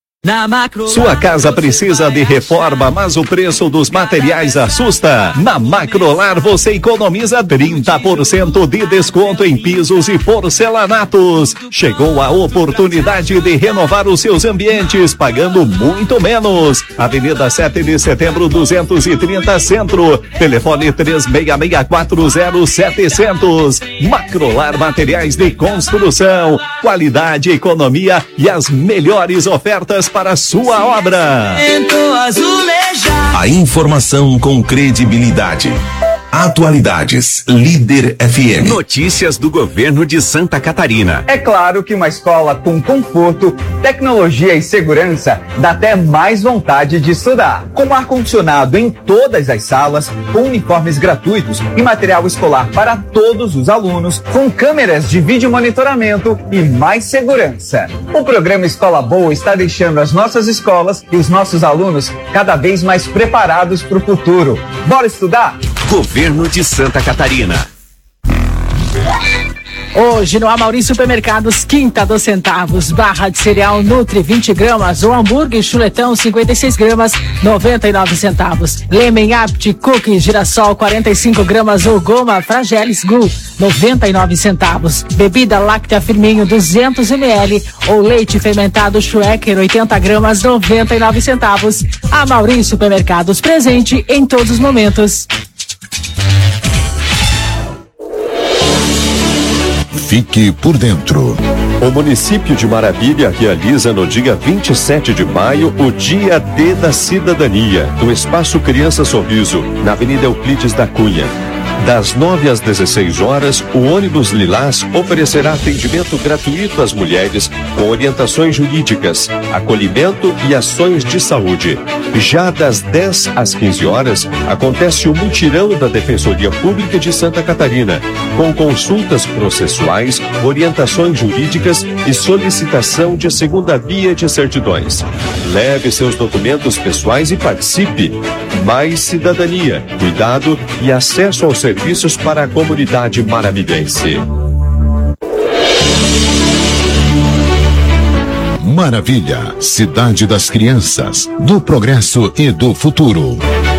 Sua casa precisa de reforma, mas o preço dos materiais assusta. Na Macrolar você economiza trinta por cento de desconto em pisos e porcelanatos. Chegou a oportunidade de renovar os seus ambientes pagando muito menos. Avenida sete de setembro duzentos e trinta Centro. Telefone três seis seis quatro zero sete zero zero. Macrolar Materiais de Construção. Qualidade, economia e as melhores ofertas para a sua obra.
A informação com credibilidade. Atualidades, Líder F M.
Notícias do governo de Santa Catarina.
É claro que uma escola com conforto, tecnologia e segurança dá até mais vontade de estudar. Com ar-condicionado em todas as salas, com uniformes gratuitos e material escolar para todos os alunos, com câmeras de vídeo monitoramento e mais segurança. O programa Escola Boa está deixando as nossas escolas e os nossos alunos cada vez mais preparados para o futuro. Bora estudar?
Governo de Santa Catarina.
Hoje no Amauri Supermercados, quinta dos centavos, barra de cereal Nutri vinte gramas, ou hambúrguer chuletão cinquenta e seis gramas, noventa e nove centavos. Lemen Apt Cookie Girassol quarenta e cinco gramas, ou goma Fragelis Gu, noventa e nove centavos. Bebida láctea Firminho duzentos mililitros, ou leite fermentado Schwecker oitenta gramas, noventa e nove centavos. Amauri Supermercados, presente em todos os momentos.
Fique por dentro.
O município de Maravilha realiza no dia vinte e sete de maio o Dia D da Cidadania, no Espaço Criança Sorriso, na Avenida Euclides da Cunha. Das nove às dezesseis horas, o ônibus Lilás oferecerá atendimento gratuito às mulheres com orientações jurídicas, acolhimento e ações de saúde. Já das dez às quinze horas, acontece o mutirão da Defensoria Pública de Santa Catarina, com consultas processuais, orientações jurídicas e solicitação de segunda via de certidões. Leve seus documentos pessoais e participe. Mais cidadania, cuidado e acesso aos serviços para a comunidade maravilhense.
Maravilha, cidade das crianças, do progresso e do futuro.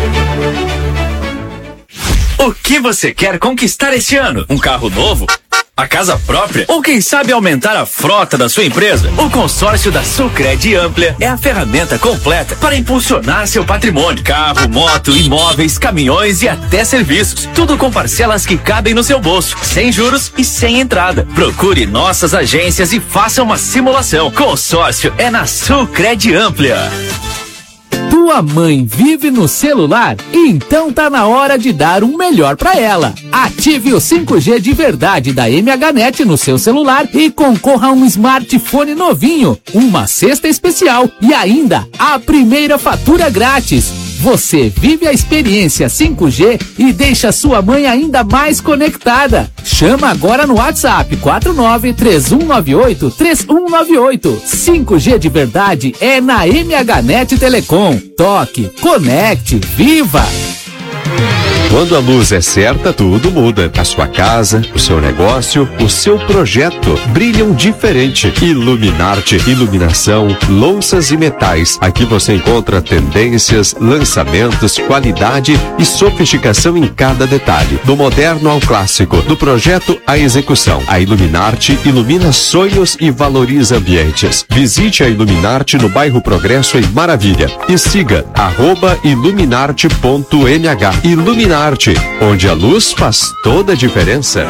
O que você quer conquistar este ano? Um carro novo? A casa própria? Ou quem sabe aumentar a frota da sua empresa? O consórcio da Sulcred Amplia é a ferramenta completa para impulsionar seu patrimônio. Carro, moto, imóveis, caminhões e até serviços. Tudo com parcelas que cabem no seu bolso, sem juros e sem entrada. Procure nossas agências e faça uma simulação. Consórcio é na Sulcred Amplia.
Tua mãe vive no celular? Então tá na hora de dar um melhor pra ela. Ative o cinco G de verdade da M H Net no seu celular e concorra a um smartphone novinho, uma cesta especial e ainda a primeira fatura grátis. Você vive a experiência cinco G e deixa sua mãe ainda mais conectada. Chama agora no WhatsApp quatro nove três um nove oito três um nove oito. cinco G de verdade é na M H Net Telecom. Toque, conecte, viva!
Quando a luz é certa, tudo muda. A sua casa, o seu negócio, o seu projeto brilham diferente. Iluminarte, iluminação, louças e metais. Aqui você encontra tendências, lançamentos, qualidade e sofisticação em cada detalhe. Do moderno ao clássico, do projeto à execução. A Iluminarte ilumina sonhos e valoriza ambientes. Visite a Iluminarte no bairro Progresso em Maravilha e siga arroba iluminarte ponto n h. Iluminarte, onde a luz faz toda a diferença.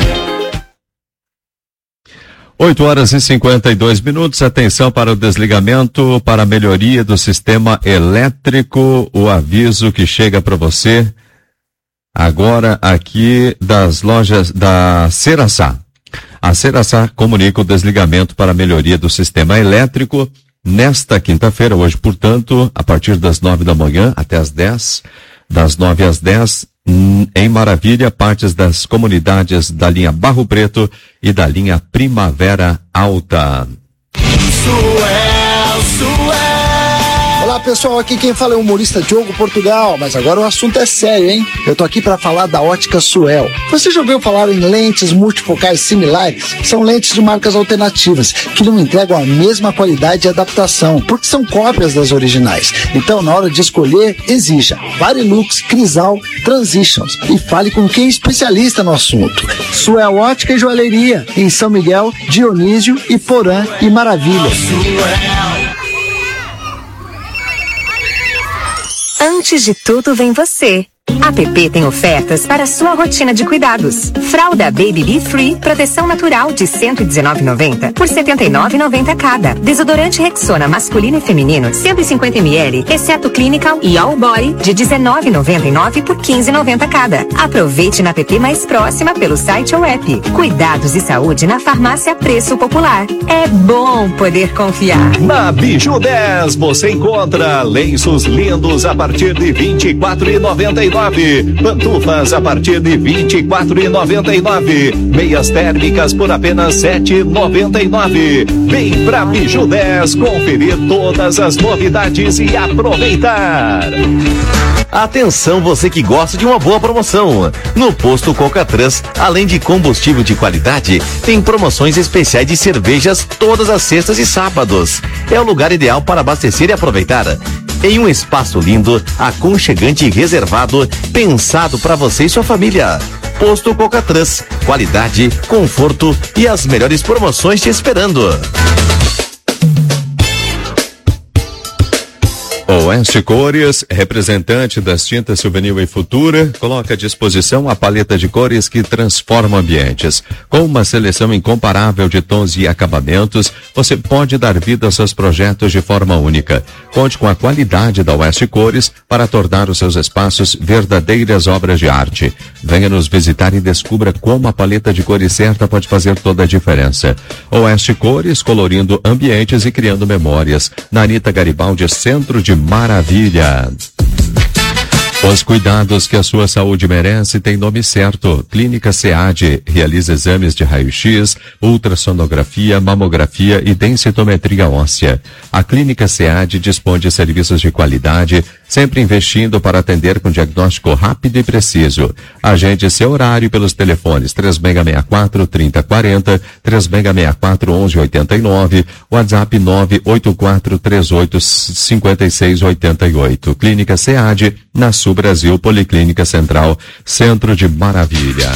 oito horas e cinquenta e dois minutos. Atenção para o desligamento, para a melhoria do sistema elétrico. O aviso que chega para você agora aqui das lojas da Ceraçá. A Ceraçá comunica o desligamento para a melhoria do sistema elétrico nesta quinta-feira, hoje, portanto, a partir das nove da manhã até as dez, das nove às dez, em Maravilha, partes das comunidades da linha Barro Preto e da linha Primavera Alta.
Suel, Suel. Olá pessoal, aqui quem fala é o humorista Diogo Portugal, mas agora o assunto é sério, hein? Eu tô aqui para falar da ótica Suel. Você já ouviu falar em lentes multifocais similares? São lentes de marcas alternativas, que não entregam a mesma qualidade e adaptação, porque são cópias das originais. Então, na hora de escolher, exija Varilux, Crisal, Transitions e fale com quem é especialista no assunto. Suel Ótica e Joalheria, em São Miguel, Dionísio, Iporã e Maravilha.
Antes de tudo vem você. A P P tem ofertas para sua rotina de cuidados. Fralda Baby Be Free, proteção natural de cento e dezenove reais e noventa centavos por setenta e nove reais e noventa centavos cada. Desodorante Rexona masculino e feminino, cento e cinquenta mililitros, exceto Clinical e All Body, de dezenove reais e noventa e nove centavos por quinze reais e noventa centavos cada. Aproveite na P P mais próxima pelo site ou app. Cuidados e saúde na farmácia Preço Popular. É bom poder confiar.
Na Biju dez você encontra lenços lindos a partir de vinte e quatro reais e noventa e nove centavos. Pantufas a partir de vinte e quatro reais e noventa e nove centavos. Meias térmicas por apenas sete reais e noventa e nove centavos. Vem pra Biju dez conferir todas as novidades e aproveitar.
Atenção, você que gosta de uma boa promoção. No posto Coca-Trans, além de combustível de qualidade, tem promoções especiais de cervejas todas as sextas e sábados. É o lugar ideal para abastecer e aproveitar. Em um espaço lindo, aconchegante e reservado, pensado para você e sua família. Posto Coca-Trans, qualidade, conforto e as melhores promoções te esperando.
Oeste Cores, representante das tintas Souvenir e Futura, coloca à disposição a paleta de cores que transforma ambientes. Com uma seleção incomparável de tons e acabamentos, você pode dar vida aos seus projetos de forma única. Conte com a qualidade da Oeste Cores para tornar os seus espaços verdadeiras obras de arte. Venha nos visitar e descubra como a paleta de cores certa pode fazer toda a diferença. Oeste Cores, colorindo ambientes e criando memórias. Na Anita Garibaldi, centro de Maravilha. Os cuidados que a sua saúde merece tem nome certo. Clínica SEAD realiza exames de raio-x, ultrassonografia, mamografia e densitometria óssea. A Clínica SEAD dispõe de serviços de qualidade, sempre investindo para atender com diagnóstico rápido e preciso. Agende seu horário pelos telefones três seis seis quatro, três zero quatro zero, três seis seis quatro, onze oitenta e nove, WhatsApp nove oito quatro três oito cinco seis oito oito. Clínica SEAD, na Sul Brasil, Policlínica Central, Centro de Maravilha.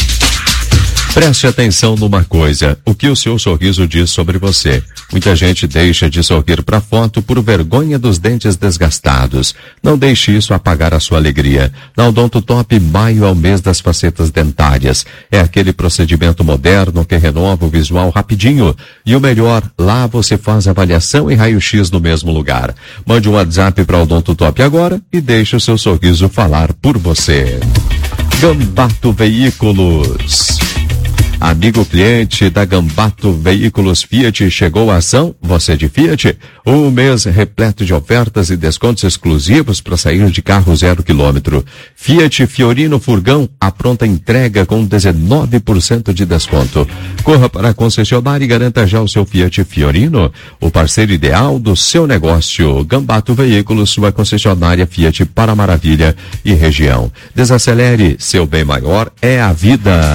Preste atenção numa coisa, o que o seu sorriso diz sobre você. Muita gente deixa de sorrir para foto por vergonha dos dentes desgastados. Não deixe isso apagar a sua alegria. Na Odonto Top, maio é o mês das facetas dentárias. É aquele procedimento moderno que renova o visual rapidinho. E o melhor, lá você faz avaliação e raio-x no mesmo lugar. Mande um WhatsApp para Odonto Top agora e deixe o seu sorriso falar por você. Gambato Veículos. Amigo cliente da Gambato Veículos Fiat, chegou a ação? Você de Fiat? Um mês repleto de ofertas e descontos exclusivos para sair de carro zero quilômetro. Fiat Fiorino Furgão, a pronta entrega com dezenove por cento de desconto. Corra para a concessionária e garanta já o seu Fiat Fiorino, o parceiro ideal do seu negócio. Gambato Veículos, sua concessionária Fiat para Maravilha e região. Desacelere, seu bem maior é a vida.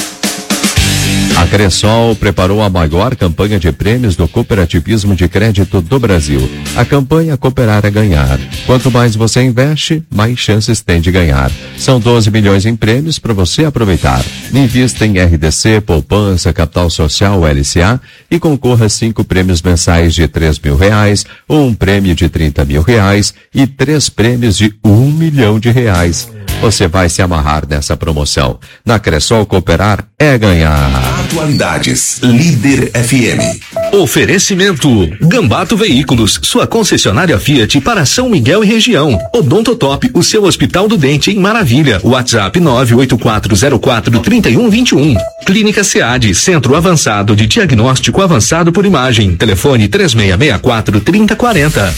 A Cressol preparou a maior campanha de prêmios do cooperativismo de crédito do Brasil. A campanha Cooperar é Ganhar. Quanto mais você investe, mais chances tem de ganhar. São doze milhões em prêmios para você aproveitar. Invista em R D C, poupança, capital social, L C A e concorra a cinco prêmios mensais de três mil reais, um prêmio de trinta mil reais e três prêmios de um milhão de reais. Você vai se amarrar nessa promoção. Na Cressol, cooperar é ganhar.
Atualidades, Líder F M.
Oferecimento Gambato Veículos, sua concessionária Fiat para São Miguel e região. Odonto Top, o seu hospital do dente em Maravilha. WhatsApp nove oito quatro zero quatro três um dois um. Clínica SEAD, Centro Avançado de Diagnóstico Avançado por Imagem. Telefone três seis seis quatro, três zero quatro zero.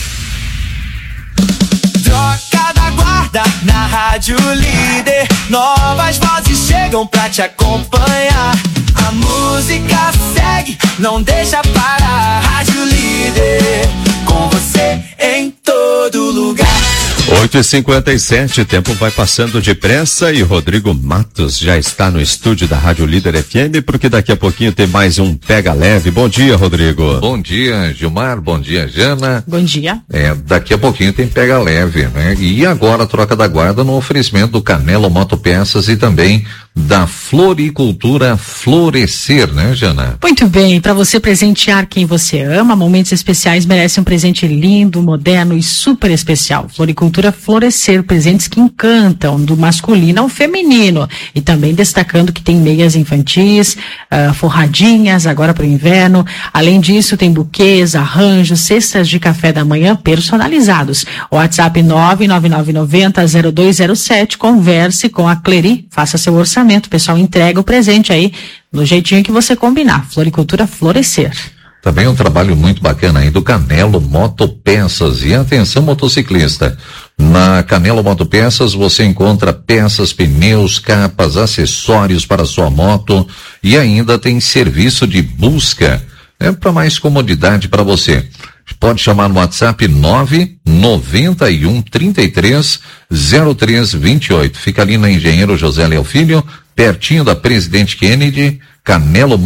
Troca da guarda na Rádio Líder. Novas vozes chegam pra te acompanhar. A música segue, não deixa parar. Rádio Líder, com você em todo lugar.
oito e cinquenta e sete, tempo vai passando depressa e Rodrigo Matos já está no estúdio da Rádio Líder F M, porque daqui a pouquinho tem mais um Pega Leve. Bom dia, Rodrigo.
Bom dia, Gilmar. Bom dia, Jana.
Bom dia.
É, daqui a pouquinho tem Pega Leve, né? E agora a troca da guarda no oferecimento do Canelo Motopeças e também da Floricultura Florescer, né, Jana?
Muito bem, para você presentear quem você ama, momentos especiais merecem um presente lindo, moderno e super especial. Floricultura Florescer, presentes que encantam, do masculino ao feminino. E também destacando que tem meias infantis, uh, forradinhas agora para o inverno. Além disso, tem buquês, arranjos, cestas de café da manhã personalizados. WhatsApp nove nove nove nove zero zero dois zero sete, converse com a Cleri, faça seu orçamento. O pessoal entrega o presente aí do jeitinho que você combinar. Floricultura Florescer.
Também um trabalho muito bacana aí do Canelo Motopeças. E atenção, motociclista, na Canelo Motopeças você encontra peças, pneus, capas, acessórios para sua moto e ainda tem serviço de busca. É para mais comodidade para você. Pode chamar no WhatsApp nove nove um, trinta e três, zero três vinte e oito. Fica ali na Engenheiro José Léo Filho, pertinho da Presidente Kennedy, Canelo